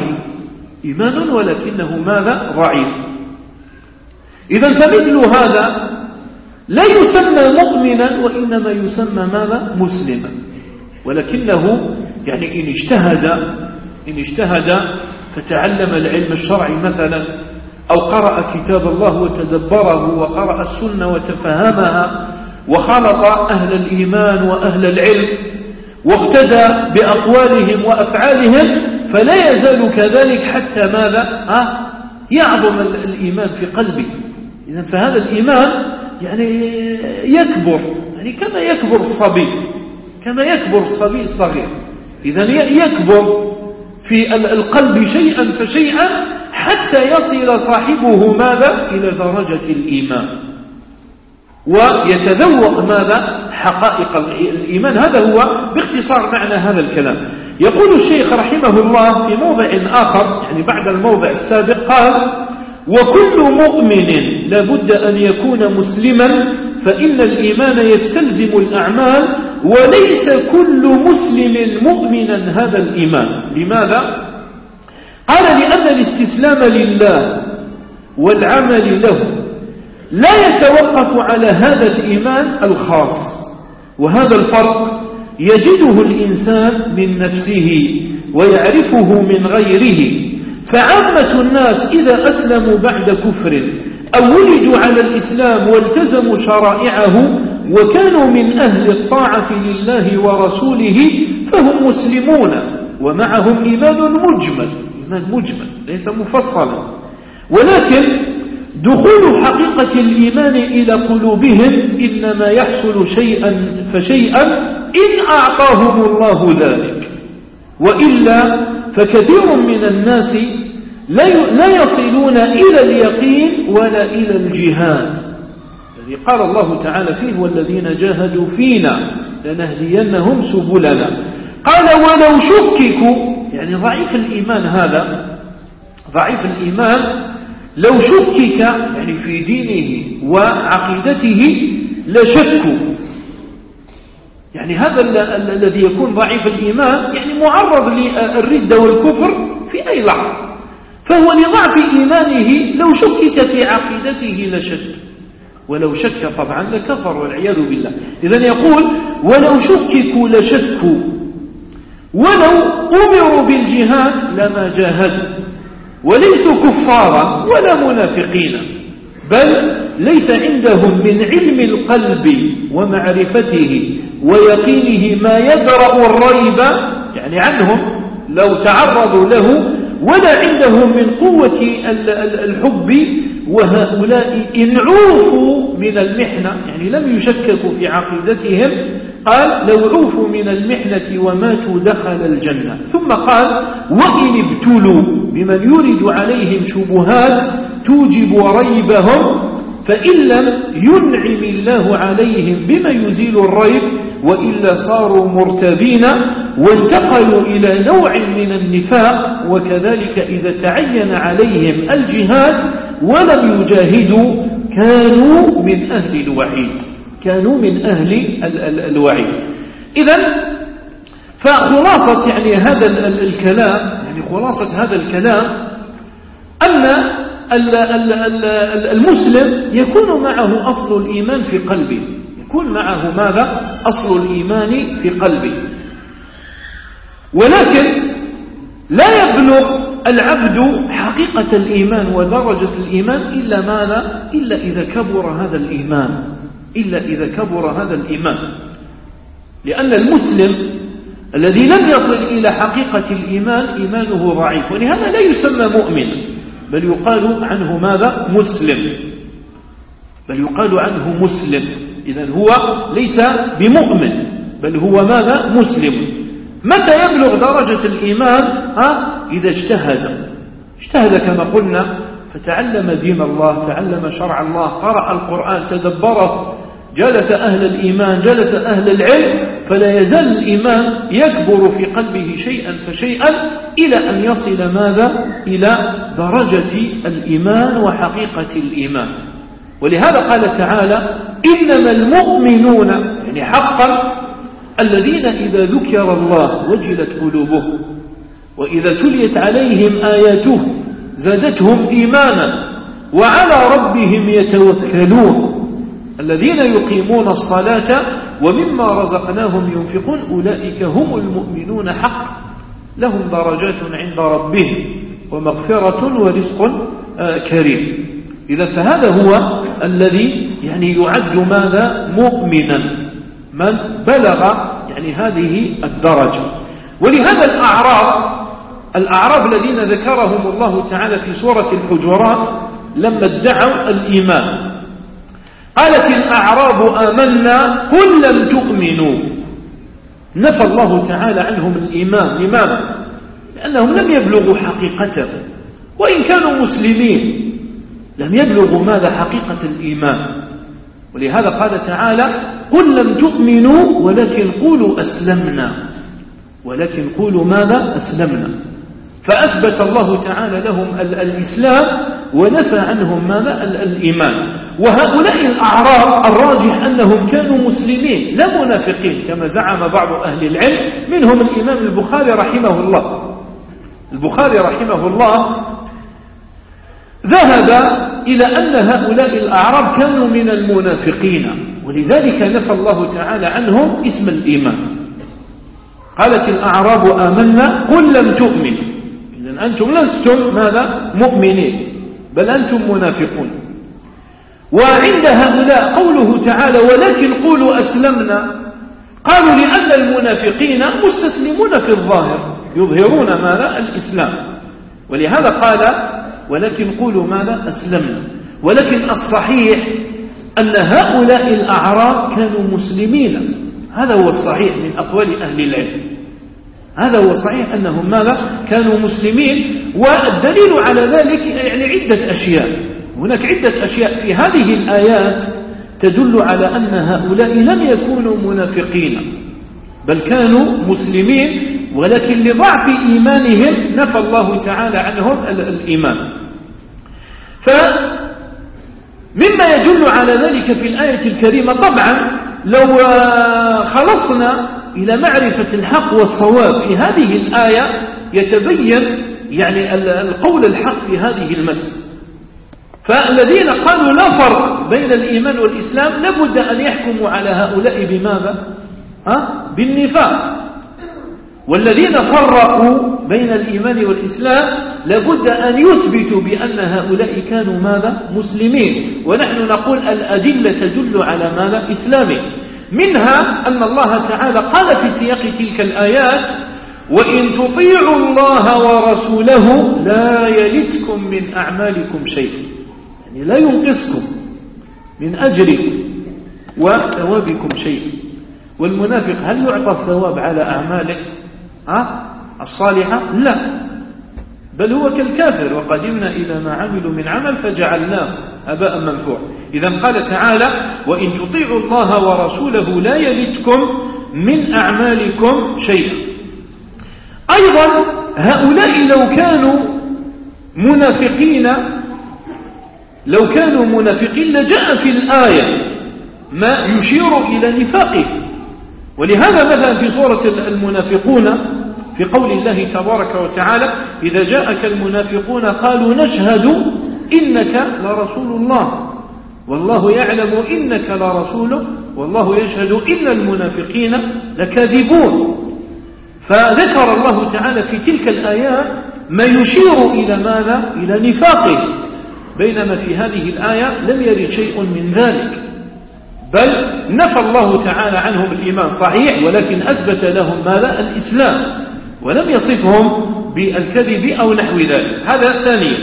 ضعيف، إذن فمثل هذا لا يسمى مؤمنا، وإنما يسمى ماذا؟ مسلما، ولكنه يعني إن اجتهد فتعلم العلم الشرعي مثلا، أو قرأ كتاب الله وتدبره، وقرأ السنة وتفهمها، وخلط أهل الإيمان وأهل العلم، واقتدى بأقوالهم وأفعالهم، فلا يزال كذلك حتى ماذا؟ يعظم الإيمان في قلبه. إذن فهذا الإيمان يعني يكبر، يعني كما يكبر الصبي الصغير، إذن يكبر في القلب شيئا فشيئا حتى يصل صاحبه ماذا؟ إلى درجة الإيمان. ويتذوق ماذا؟ حقائق الإيمان. هذا هو باختصار معنى هذا الكلام. يقول الشيخ رحمه الله في موضع آخر، يعني بعد الموضع السابق، قال: وكل مؤمن لابد أن يكون مسلما، فإن الإيمان يستلزم الأعمال، وليس كل مسلم مؤمنا هذا الإيمان. لماذا؟ قال: لأن الاستسلام لله والعمل له لا يتوقف على هذا الإيمان الخاص، وهذا الفرق يجده الإنسان من نفسه ويعرفه من غيره. فعامة الناس إذا أسلموا بعد كفر أو ولدوا على الإسلام والتزموا شرائعه وكانوا من أهل الطاعة لله ورسوله فهم مسلمون، ومعهم إيمان مجمل ليس مفصلا. ولكن دخول حقيقة الإيمان إلى قلوبهم إنما يحصل شيئا فشيئا إن أعطاهم الله ذلك، وإلا فكثير من الناس لا يصلون إلى اليقين ولا إلى الجهاد الذي قال الله تعالى فيه: والذين جاهدوا فينا لنهدينهم سبلنا. قال: ولو شككوا، يعني ضعيف الإيمان، هذا ضعيف الإيمان لو شكك يعني في دينه وعقيدته لشكوا، يعني هذا الذي يكون ضعيف الإيمان يعني معرض للردة والكفر في أي لحظة، فهو لضعف إيمانه لو شكك في عقيدته لشك، ولو شك طبعا لكفر والعياذ بالله. إذن يقول: ولو شككوا لشكوا، ولو أمروا بالجهاد لما جاهدوا، وليسوا كفارا ولا منافقين، بل ليس عندهم من علم القلب ومعرفته ويقينه ما يدرأ الريب يعني عنهم لو تعرضوا له، ولا عندهم من قوة الحب. وهؤلاء إن عوفوا من المحنة، يعني لم يشككوا في عقيدتهم، قال: لو عوفوا من المحنة وماتوا دخل الجنة. ثم قال: وإن ابتلوا بمن يرد عليهم شبهات توجب ريبهم، فإن لم ينعم الله عليهم بما يزيل الريب وإلا صاروا مرتبين وانتقلوا إلى نوع من النفاق. وكذلك إذا تعين عليهم الجهاد ولم يجاهدوا كانوا من أهل الوعيد، كانوا من أهل الوعيد. إذن فخلاصة يعني هذا الكلام، يعني خلاصة هذا الكلام أن المسلم يكون معه أصل الإيمان في قلبه، يكون معه ماذا؟ أصل الإيمان في قلبه، ولكن لا يبلغ العبد حقيقة الإيمان ودرجة الإيمان إلا ماذا؟ إلا إذا كبر هذا الإيمان، إلا إذا كبر هذا الإيمان. لأن المسلم الذي لم يصل إلى حقيقة الإيمان إيمانه ضعيف، ولهذا لا يسمى مؤمن، بل يقال عنه ماذا؟ مسلم، بل يقال عنه مسلم. إذن هو ليس بمؤمن، بل هو ماذا؟ مسلم. متى يبلغ درجة الإيمان؟ إذا اجتهد كما قلنا، فتعلم دين الله، تعلم شرع الله، قرأ القرآن، تدبره، جلس أهل الإيمان، جلس أهل العلم، فلا يزال الإيمان يكبر في قلبه شيئا فشيئا إلى أن يصل ماذا؟ إلى درجة الإيمان وحقيقة الإيمان. ولهذا قال تعالى: إنما المؤمنون، يعني حقا الذين إذا ذكر الله وجلت قلوبهم وإذا تليت عليهم آياته زادتهم إيمانا وعلى ربهم يتوكلون الذين يقيمون الصلاة ومما رزقناهم ينفقون أولئك هم المؤمنون حقا لهم درجات عند ربهم ومغفرة ورزق كريم. إذا فهذا هو الذي يعني يعد ماذا؟ مؤمنا، من بلغ يعني هذه الدرجة. ولهذا الأعراب الذين ذكرهم الله تعالى في سورة الحجرات لما ادعوا الإيمان قالت الأعراب آمنا قل لم تؤمنوا، نفى الله تعالى عنهم الإيمان. لماذا؟ لأنهم لم يبلغوا حقيقته، وإن كانوا مسلمين لم يبلغوا ماذا؟ حقيقة الإيمان. ولهذا قال تعالى قل لم تؤمنوا ولكن قولوا أسلمنا، ولكن قولوا ماذا؟ أسلمنا. فأثبت الله تعالى لهم الإسلام ونفى عنهم ماذا؟ الإيمان. وهؤلاء الأعراب الراجح أنهم كانوا مسلمين لا منافقين كما زعم بعض أهل العلم، منهم الإمام البخاري رحمه الله. البخاري رحمه الله ذهب إلى أن هؤلاء الأعراب كانوا من المنافقين، ولذلك نفى الله تعالى عنهم اسم الإيمان. قالت الأعراب آمنا قل لم تؤمنوا، إذن أنتم لستم ماذا؟ مؤمنين، بل أنتم منافقون. وعند هؤلاء قوله تعالى ولكن قولوا أسلمنا، قالوا لأن المنافقين مستسلمون في الظاهر يظهرون ماذا؟ الإسلام، ولهذا قال ولكن قولوا ماذا؟ أسلمنا. ولكن الصحيح أن هؤلاء الأعراب كانوا مسلمين، هذا هو الصحيح من أقوال أهل العلم، هذا هو صحيح أنهم ماذا؟ كانوا مسلمين. والدليل على ذلك يعني عدة أشياء، هناك عدة أشياء في هذه الآيات تدل على أن هؤلاء لم يكونوا منافقين بل كانوا مسلمين، ولكن لضعف إيمانهم نفى الله تعالى عنهم الإيمان. فمما يدل على ذلك في الآية الكريمة، طبعا لو خلصنا إلى معرفة الحق والصواب في هذه الآية يتبين يعني القول الحق في هذه المسألة. فالذين قالوا لا فرق بين الإيمان والإسلام لابد أن يحكموا على هؤلاء بماذا؟ بالنفاق. والذين فرقوا بين الإيمان والإسلام لابد أن يثبتوا بأن هؤلاء كانوا ماذا؟ مسلمين. ونحن نقول الأدلة تدل على ماذا؟ إسلامه. منها أن الله تعالى قال في سياق تلك الآيات وإن تطيعوا الله ورسوله لا يلتكم من أعمالكم شيء، يعني لا ينقصكم من أجركم وثوابكم شيء. والمنافق هل يعطى الثواب على أعماله الصالحة؟ لا، بل هو كالكافر وقدمنا إلى ما عملوا من عمل فجعلناه هباء منثورا. إذا قال تعالى وإن تطيعوا الله ورسوله لا يلتكم من أعمالكم شيئا. أيضا هؤلاء لو كانوا منافقين لجاء في الآية ما يشير إلى نفاقه. ولهذا مثلا في سورة المنافقون في قول الله تبارك وتعالى إذا جاءك المنافقون قالوا نشهد إنك لرسول الله والله يعلم إنك لرسوله والله يشهد إن المنافقين لكاذبون. فذكر الله تعالى في تلك الآيات ما يشير إلى ماذا؟ إلى نفاقه، بينما في هذه الآية لم يرد شيء من ذلك، بل نفى الله تعالى عنهم الإيمان صحيح، ولكن أثبت لهم ماذا؟ الإسلام، ولم يصفهم بالكذب أو نحو ذلك. هذا ثانيا.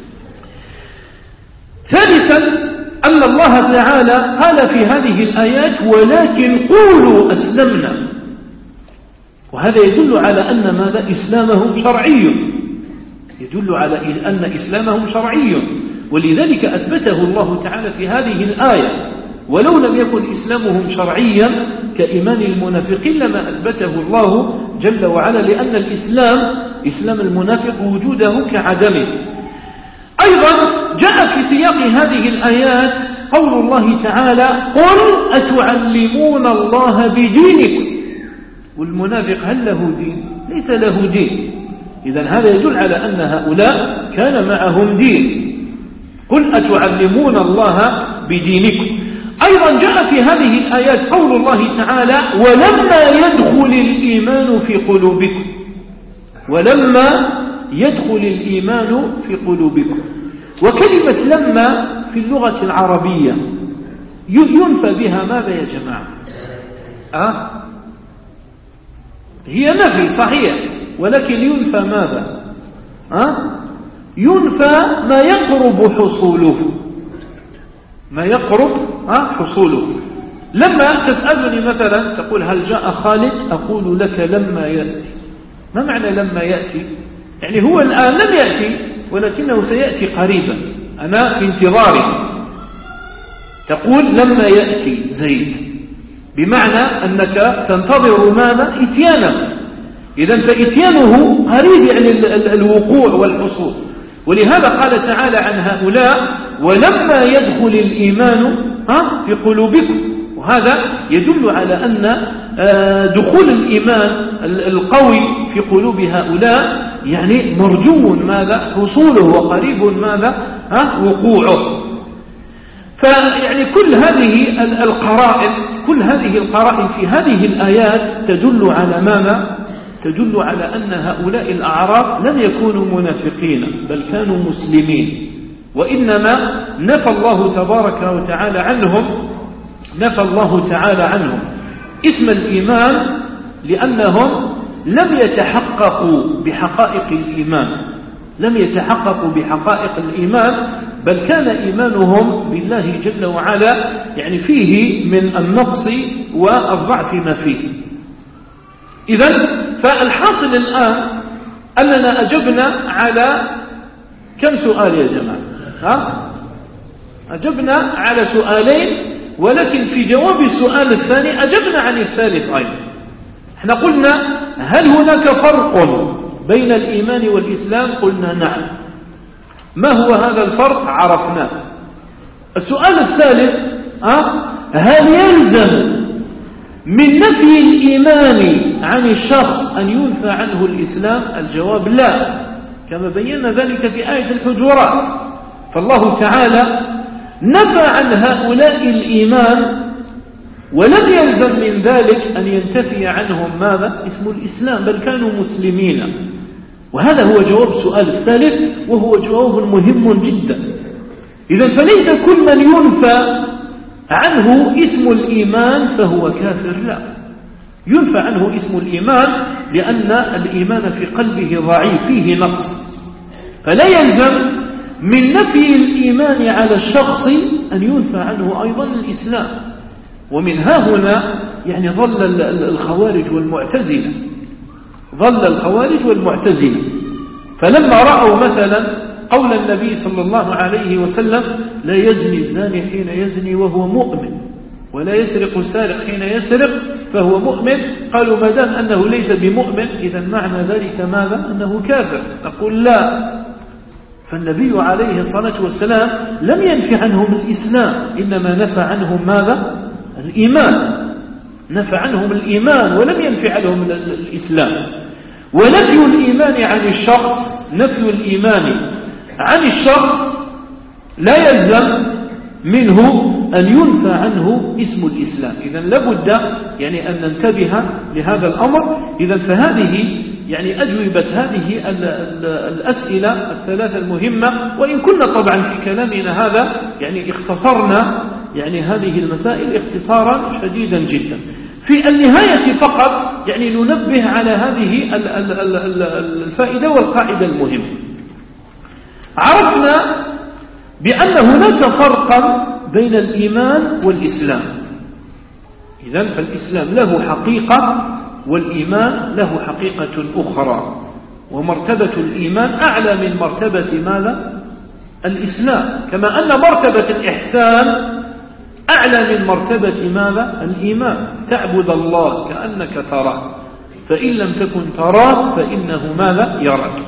ثالثا أن الله تعالى قال في هذه الآيات ولكن قولوا أسلمنا، وهذا يدل على أن ماذا؟ إسلامهم شرعي، يدل على أن إسلامهم شرعي، ولذلك أثبته الله تعالى في هذه الآية. ولو لم يكن إسلامهم شرعيا كإيمان المنافقين لما أثبته الله جل وعلا، لأن إسلام المنافق وجوده كعدمه. أيضا جاء في سياق هذه الآيات قول الله تعالى قل أتعلمون الله بدينكم. والمنافق هل له دين؟ ليس له دين. إذن هذا يدل على أن هؤلاء كان معهم دين. قل أتعلمون الله بدينكم. أيضا جاء في هذه الآيات قول الله تعالى ولما يدخل الإيمان في قلوبكم، ولما يدخل الإيمان في قلوبكم. وكلمة لما في اللغة العربية ينفى بها ماذا يا جماعة؟ هي نفي صحيح، ولكن ينفى ماذا؟ ينفى ما يقرب حصوله، ما يقرب حصوله. لما تسألني مثلا تقول هل جاء خالد، أقول لك لما يأتي. ما معنى لما يأتي؟ يعني هو الآن لم يأتي ولكنه سيأتي قريبا، أنا في انتظاره. تقول لما يأتي زيد، بمعنى أنك تنتظر ماذا؟ إتيانه. إذن فإتيانه قريب يعني الوقوع والحصول. ولهذا قال تعالى عن هؤلاء ولما يدخل الإيمان في قلوبكم، وهذا يدل على أن دخول الإيمان القوي في قلوب هؤلاء يعني مرجو ماذا؟ حصوله، وقريب ماذا؟ وقوعه. فيعني كل هذه القرائن في هذه الآيات تدل على ماذا؟ تدل على أن هؤلاء الأعراب لم يكونوا منافقين، بل كانوا مسلمين، وإنما نفى الله تبارك وتعالى عنهم اسم الإيمان، لأنهم لم يتحققوا بحقائق الإيمان، بل كان إيمانهم بالله جل وعلا يعني فيه من النقص والضعف ما فيه. إذن فالحاصل الآن أننا أجبنا على كم سؤال يا جماعة؟ أجبنا على سؤالين، ولكن في جواب السؤال الثاني أجبنا عن الثالث أيضا. احنا قلنا هل هناك فرق بين الإيمان والإسلام؟ قلنا نعم. ما هو هذا الفرق؟ عرفناه. السؤال الثالث هل يلزم من نفي الإيمان عن الشخص أن ينفى عنه الإسلام؟ الجواب لا، كما بينا ذلك في آية الحجرات. فالله تعالى نفى عن هؤلاء الإيمان، ولم يلزم من ذلك أن ينتفي عنهم ماذا؟ اسم الإسلام، بل كانوا مسلمين. وهذا هو جواب السؤال الثالث، وهو جواب مهم جدا. إذن فليس كل من ينفى عنه اسم الإيمان فهو كافر، لا، ينفى عنه اسم الإيمان لأن الإيمان في قلبه ضعيف، فيه نقص، فلا يلزم من نفي الإيمان على الشخص أن ينفى عنه أيضا الإسلام. ومن ها هنا يعني ظل الخوارج والمعتزلة، فلما رأوا مثلا قول النبي صلى الله عليه وسلم لا يزني الزاني حين يزني وهو مؤمن، ولا يسرق السارق حين يسرق فهو مؤمن، قالوا ما دام أنه ليس بمؤمن إذا معنى ذلك ماذا؟ أنه كافر. نقول لا، فالنبي عليه الصلاة والسلام لم ينفي عنهم الإسلام، إنما نفى عنهم ماذا؟ الإيمان، ولم ينفي عنهم الإسلام. ونفي الإيمان عن الشخص لا يلزم منه أن ينفى عنه اسم الإسلام. إذن لابد يعني أن ننتبه لهذا الأمر. إذن فهذه يعني أجوبة هذه الأسئلة الثلاثة المهمة، وإن كنا طبعا في كلامنا هذا يعني اختصرنا يعني هذه المسائل اختصارا شديدا جدا. في النهاية فقط يعني ننبه على هذه الفائدة والقاعدة المهمة. عرفنا بأن هناك فرقا بين الإيمان والإسلام. إذن فالإسلام له حقيقة، والإيمان له حقيقة أخرى، ومرتبة الإيمان أعلى من مرتبة ماذا؟ الإسلام، كما أن مرتبة الإحسان أعلى من مرتبة ماذا؟ الإيمان. تعبد الله كأنك تراه، فإن لم تكن تراه فإنه ماذا؟ يراك.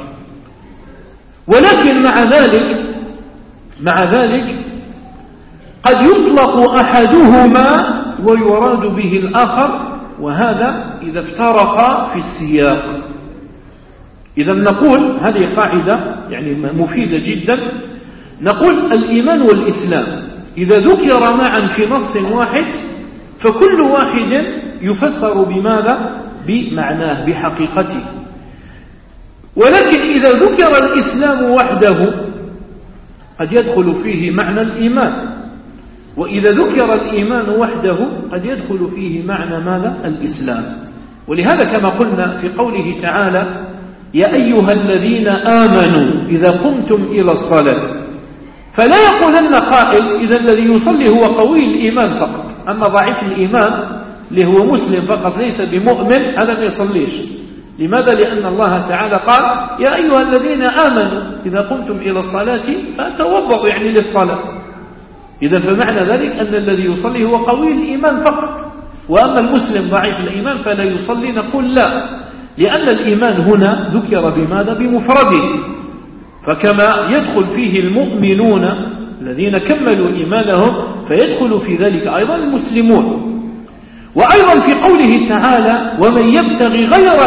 ولكن مع ذلك قد يطلق أحدهما ويراد به الآخر، وهذا إذا افترقا في السياق. إذا نقول هذه قاعدة يعني مفيدة جدا، نقول الإيمان والإسلام إذا ذكر معا في نص واحد فكل واحد يفسر بماذا؟ بمعناه، بحقيقته. ولكن إذا ذكر الإسلام وحده قد يدخل فيه معنى الإيمان، وإذا ذكر الإيمان وحده قد يدخل فيه معنى ماذا؟ الإسلام. ولهذا كما قلنا في قوله تعالى يا أيها الذين آمنوا إذا قمتم إلى الصلاة، فلا يقولن قائل إذا الذي يصلي هو قوي الإيمان فقط، أما ضعيف الإيمان اللي هو مسلم فقط ليس بمؤمن هذا ما يصليش. لماذا؟ لأن الله تعالى قال يا أيها الذين آمنوا إذا قمتم إلى الصلاة فتوضأوا يعني للصلاة. إذا فمعنى ذلك أن الذي يصلي هو قوي الإيمان فقط، وأما المسلم ضعيف الإيمان فلا يصلي. نقول لا، لأن الإيمان هنا ذكر بماذا؟ بمفرده، فكما يدخل فيه المؤمنون الذين كملوا إيمانهم فيدخل في ذلك أيضا المسلمون. وأيضا في قوله تعالى ومن يبتغي غير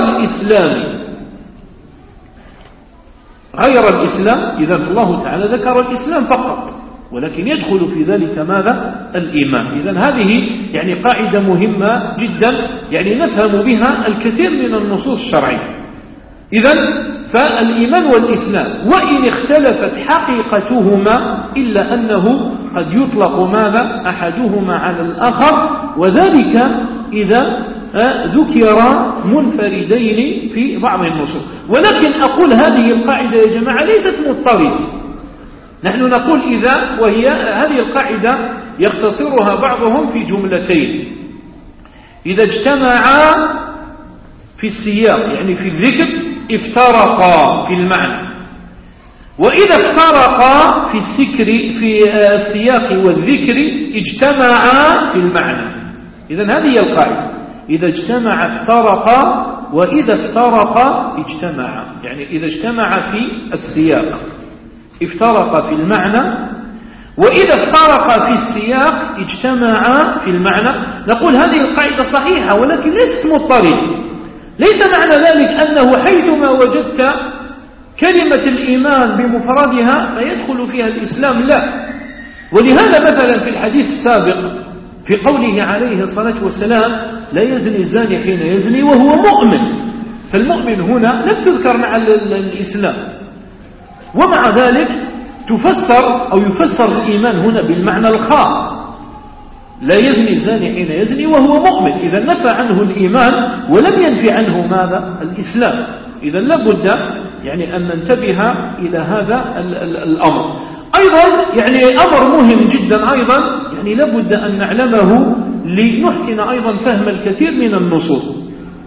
الإسلام، إذا الله تعالى ذكر الإسلام فقط، ولكن يدخل في ذلك ماذا؟ الإيمان. إذا هذه يعني قاعدة مهمة جدا، يعني نفهم بها الكثير من النصوص الشرعية. إذا فالإيمان والإسلام وإن اختلفت حقيقتهما إلا أنه قد يطلق ماذا؟ أحدهما على الآخر، وذلك إذا ذكر منفردين في بعض النصوص. ولكن أقول هذه القاعدة يا جماعة ليست مضطردة، نحن نقول إذا، وهي هذه القاعدة يختصرها بعضهم في جملتين: إذا اجتمعا في السياق يعني في الذكر افترقا في المعنى، وإذا افترقا في السياق والذكر اجتمعا في المعنى. إذا هذه هي القاعدة: إذا اجتمع افترقا، وإذا افترقا اجتمعا. يعني إذا اجتمع في السياق افترق في المعنى، وإذا افترق في السياق اجتمعا في المعنى. نقول هذه القاعدة صحيحة ولكن ليست مضطردة. ليس معنى ذلك أنه حيثما وجدت كلمة الإيمان بمفردها فيدخل فيها الإسلام، لا. ولهذا مثلا في الحديث السابق في قوله عليه الصلاة والسلام لا يزني الزاني حين يزني وهو مؤمن، فالمؤمن هنا لم تذكر مع الإسلام، ومع ذلك تفسر أو يفسر الإيمان هنا بالمعنى الخاص: لا يزني الزاني حين يزني وهو مؤمن. إذا نفى عنه الإيمان ولم ينفي عنه ماذا؟ الإسلام. إذا لابد يعني أن ننتبه إلى هذا الأمر. أيضا يعني أمر مهم جدا أيضا يعني لابد أن نعلمه لنحسن أيضا فهم الكثير من النصوص.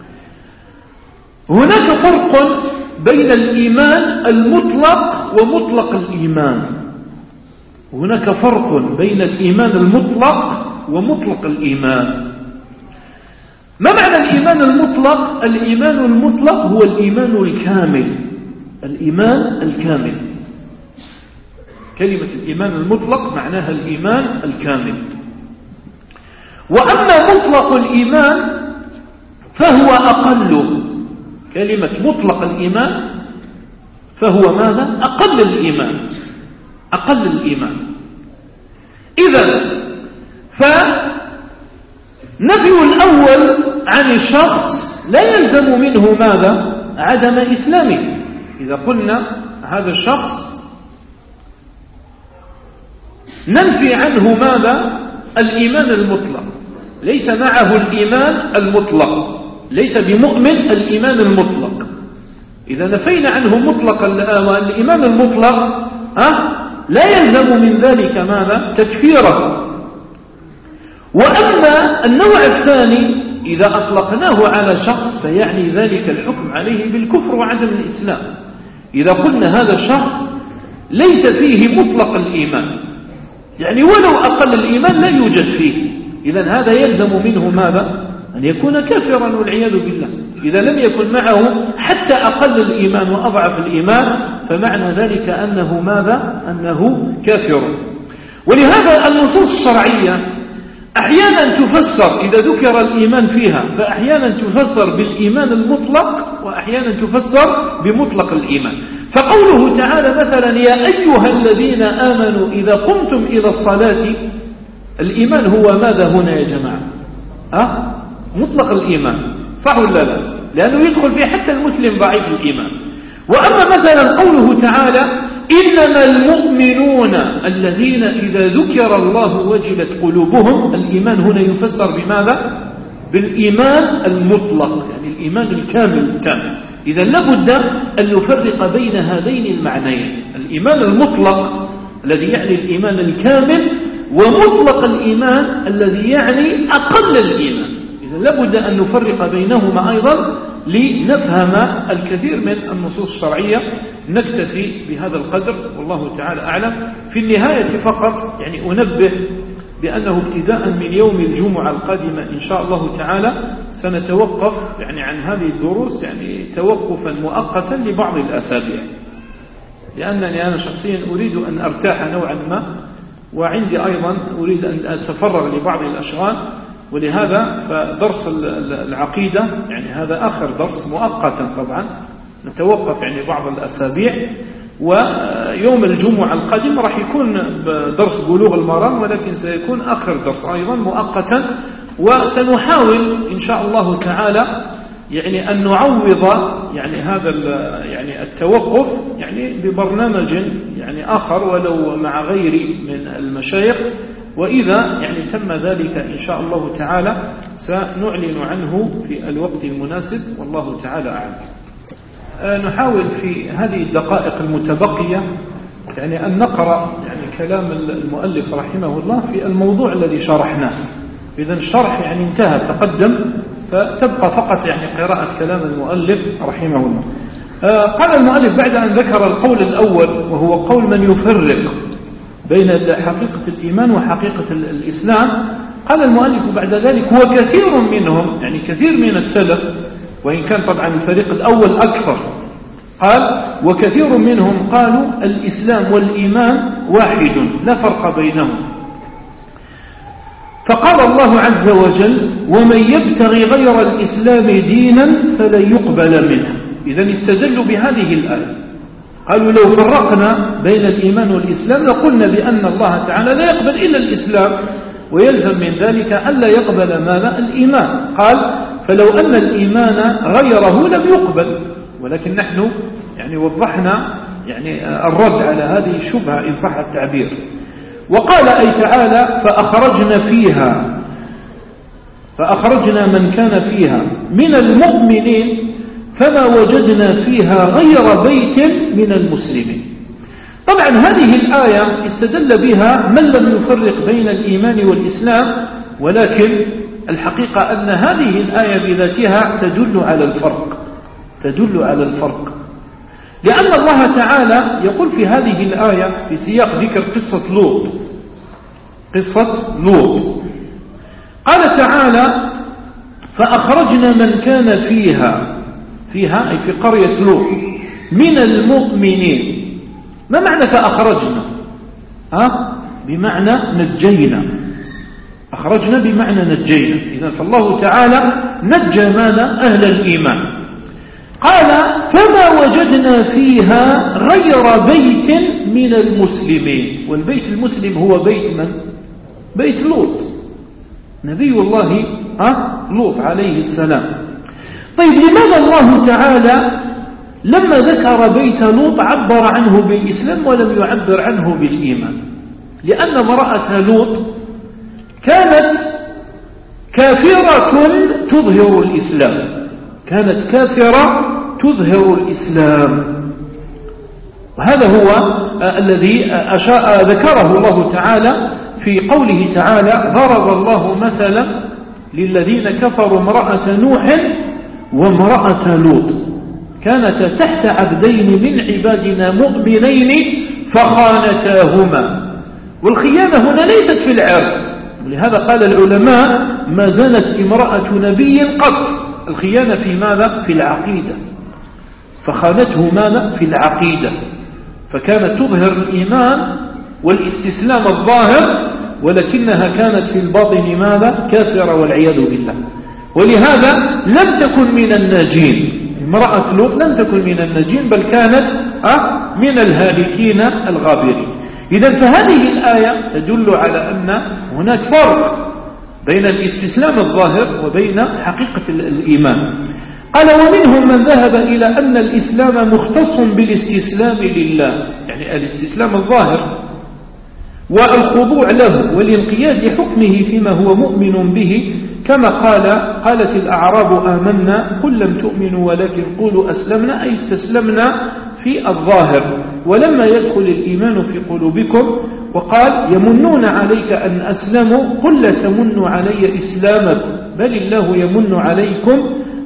هناك فرق بين الإيمان المطلق ومطلق الإيمان. هناك فرق بين الإيمان المطلق ومطلق الإيمان. ما معنى الإيمان المطلق؟ الإيمان المطلق هو الإيمان الكامل. الإيمان الكامل، كلمة الإيمان المطلق معناها الإيمان الكامل. وأما مطلق الإيمان فهو أقل. كلمة مطلق الإيمان فهو ماذا؟ أقل الإيمان. أقل الإيمان. إذن فنفي الأول عن الشخص لا يلزم منه ماذا؟ عدم إسلامه. إذا قلنا هذا الشخص ننفي عنه ماذا؟ الإيمان المطلق، ليس معه الإيمان المطلق، ليس بمؤمن الإيمان المطلق. إذا نفينا عنه مطلق الإيمان المطلق لا يلزم من ذلك ماذا؟ تكفيره. وأما النوع الثاني إذا أطلقناه على شخص فيعني ذلك الحكم عليه بالكفر وعدم الإسلام. إذا قلنا هذا الشخص ليس فيه مطلق الإيمان، يعني ولو أقل الإيمان لا يوجد فيه، إذن هذا يلزم منه ماذا؟ أن يكون كافرا والعياذ بالله. إذا لم يكن معه حتى أقل الإيمان وأضعف الإيمان فمعنى ذلك أنه ماذا؟ أنه كافر. ولهذا النصوص الشرعية أحيانا تفسر إذا ذكر الإيمان فيها، فأحيانا تفسر بالإيمان المطلق وأحيانا تفسر بمطلق الإيمان. فقوله تعالى مثلا يا أيها الذين آمنوا إذا قمتم إلى الصلاة، الإيمان هو ماذا هنا يا جماعة؟ مطلق الإيمان، صح ولا لا؟ لأنه يدخل فيه حتى المسلم ضعيف الإيمان. وأما مثلا قوله تعالى إنما المؤمنون الذين إذا ذكر الله وجلت قلوبهم، الإيمان هنا يفسر بماذا؟ بالإيمان المطلق، يعني الإيمان الكامل التام. إذا لابد أن نفرق بين هذين المعنيين: الإيمان المطلق الذي يعني الإيمان الكامل، ومطلق الإيمان الذي يعني أقل الإيمان. إذا لابد أن نفرق بينهما أيضا لنفهم الكثير من النصوص الشرعية. نكتفي بهذا القدر والله تعالى أعلم. في النهاية فقط يعني أنبه بأنه ابتداء من يوم الجمعة القادمة إن شاء الله تعالى سنتوقف يعني عن هذه الدروس يعني توقفا مؤقتا لبعض الأسابيع، لأنني أنا شخصيا أريد أن أرتاح نوعا ما، وعندي أيضا أريد أن أتفرغ لبعض الأشغال. ولهذا فدرس العقيدة يعني هذا آخر درس مؤقتا، طبعا نتوقف يعني بعض الأسابيع، ويوم الجمعة القادم راح يكون درس بلوغ المرام، ولكن سيكون آخر درس أيضا مؤقتا. وسنحاول إن شاء الله تعالى يعني أن نعوض يعني هذا يعني التوقف يعني ببرنامج يعني آخر ولو مع غيري من المشايخ، وإذا يعني تم ذلك إن شاء الله تعالى سنعلن عنه في الوقت المناسب والله تعالى أعلم. نحاول في هذه الدقائق المتبقية يعني أن نقرأ يعني كلام المؤلف رحمه الله في الموضوع الذي شرحناه. إذن الشرح يعني انتهى تقدم، فتبقى فقط يعني قراءة كلام المؤلف رحمه الله. قال المؤلف بعد أن ذكر القول الأول وهو قول من يفرق بين حقيقة الإيمان وحقيقة الإسلام، قال المؤلف بعد ذلك وكثير منهم يعني كثير من السلف، وإن كان طبعا الفريق الأول أكثر، قال وكثير منهم قالوا الإسلام والإيمان واحد لا فرق بينهم. فقال الله عز وجل ومن يبتغي غير الإسلام دينا فلن يقبل منه. إذن استدلوا بهذه الآية، قالوا لو فرقنا بين الإيمان والإسلام لقلنا بأن الله تعالى لا يقبل إلا الإسلام، ويلزم من ذلك ألا يقبل ماذا؟ الإيمان. قال فلو أن الإيمان غيره لم يقبل، ولكن نحن يعني وضحنا يعني الرد على هذه الشبهة إن صح التعبير. وقال أي تعالى فأخرجنا من كان فيها من المؤمنين فما وجدنا فيها غير بيت من المسلمين. طبعا هذه الآية استدل بها من لم يفرق بين الإيمان والإسلام، ولكن الحقيقة أن هذه الآية بذاتها تدل على الفرق، لأن الله تعالى يقول في هذه الآية في سياق ذكر قصة لوط قال تعالى فأخرجنا من كان فيها أي في قرية لوط من المؤمنين. ما معنى فأخرجنا؟ بمعنى نجينا، أخرجنا بمعنى نجينا. إذن فالله تعالى نجى ماذا؟ أهل الإيمان. قال فما وجدنا فيها غير بيت من المسلمين. والبيت المسلم هو بيت من؟ بيت لوط، نبي الله لوط عليه السلام. طيب لماذا الله تعالى لما ذكر بيت لوط عبر عنه بالإسلام ولم يعبر عنه بالإيمان؟ لأن امرأة لوط كانت كافرة تظهر الإسلام، وهذا هو الذي ذكره الله تعالى في قوله تعالى ضرب الله مثلا للذين كفروا امرأة نوح وامرأة لوط كانتا تحت عبدين من عبادنا مؤمنين فخانتاهما. والخيانة هنا ليست في العرض، ولهذا قال العلماء ما زالت امرأة نبي قط. الخيانة في ماذا؟ في العقيدة، فخانته ماذا؟ في العقيدة، فكانت تظهر الإيمان والاستسلام الظاهر، ولكنها كانت في الباطن ماذا؟ كافرة والعياذ بالله. ولهذا لم تكن من الناجين، امرأة لوط لم تكن من الناجين، بل كانت من الهالكين الغابرين. إذن فهذه الآية تدل على أن هناك فرق بين الاستسلام الظاهر وبين حقيقة الإيمان. قال ومنهم من ذهب إلى أن الإسلام مختص بالاستسلام لله، يعني الاستسلام الظاهر والخضوع له والانقياد لحكمه فيما هو مؤمن به، كما قالت الأعراب آمنا قل لم تؤمنوا ولكن قولوا أسلمنا، أي استسلمنا في الظاهر ولما يدخل الإيمان في قلوبكم. وقال يمنون عليك أن أسلموا قل لا تمنوا علي إسلامكم بل الله يمن عليكم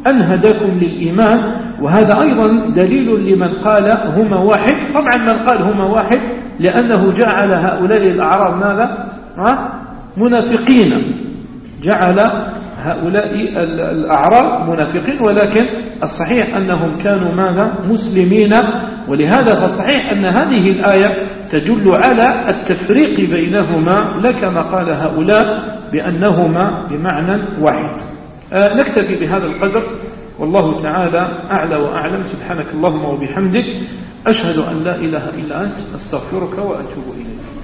أن هداكم للإيمان. وهذا أيضا دليل لمن قال هما واحد. طبعا من قال هما واحد لأنه جعل هؤلاء الأعراب ماذا؟ منافقين، جعل هؤلاء الأعراب منافقين، ولكن الصحيح أنهم كانوا ماذا؟ مسلمين. ولهذا فالصحيح أن هذه الآية تدل على التفريق بينهما، لا كما قال هؤلاء بأنهما بمعنى واحد. نكتفي بهذا القدر، والله تعالى أعلى وأعلم. سبحانك اللهم وبحمدك، أشهد أن لا إله إلا أنت، أستغفرك وأتوب إليك.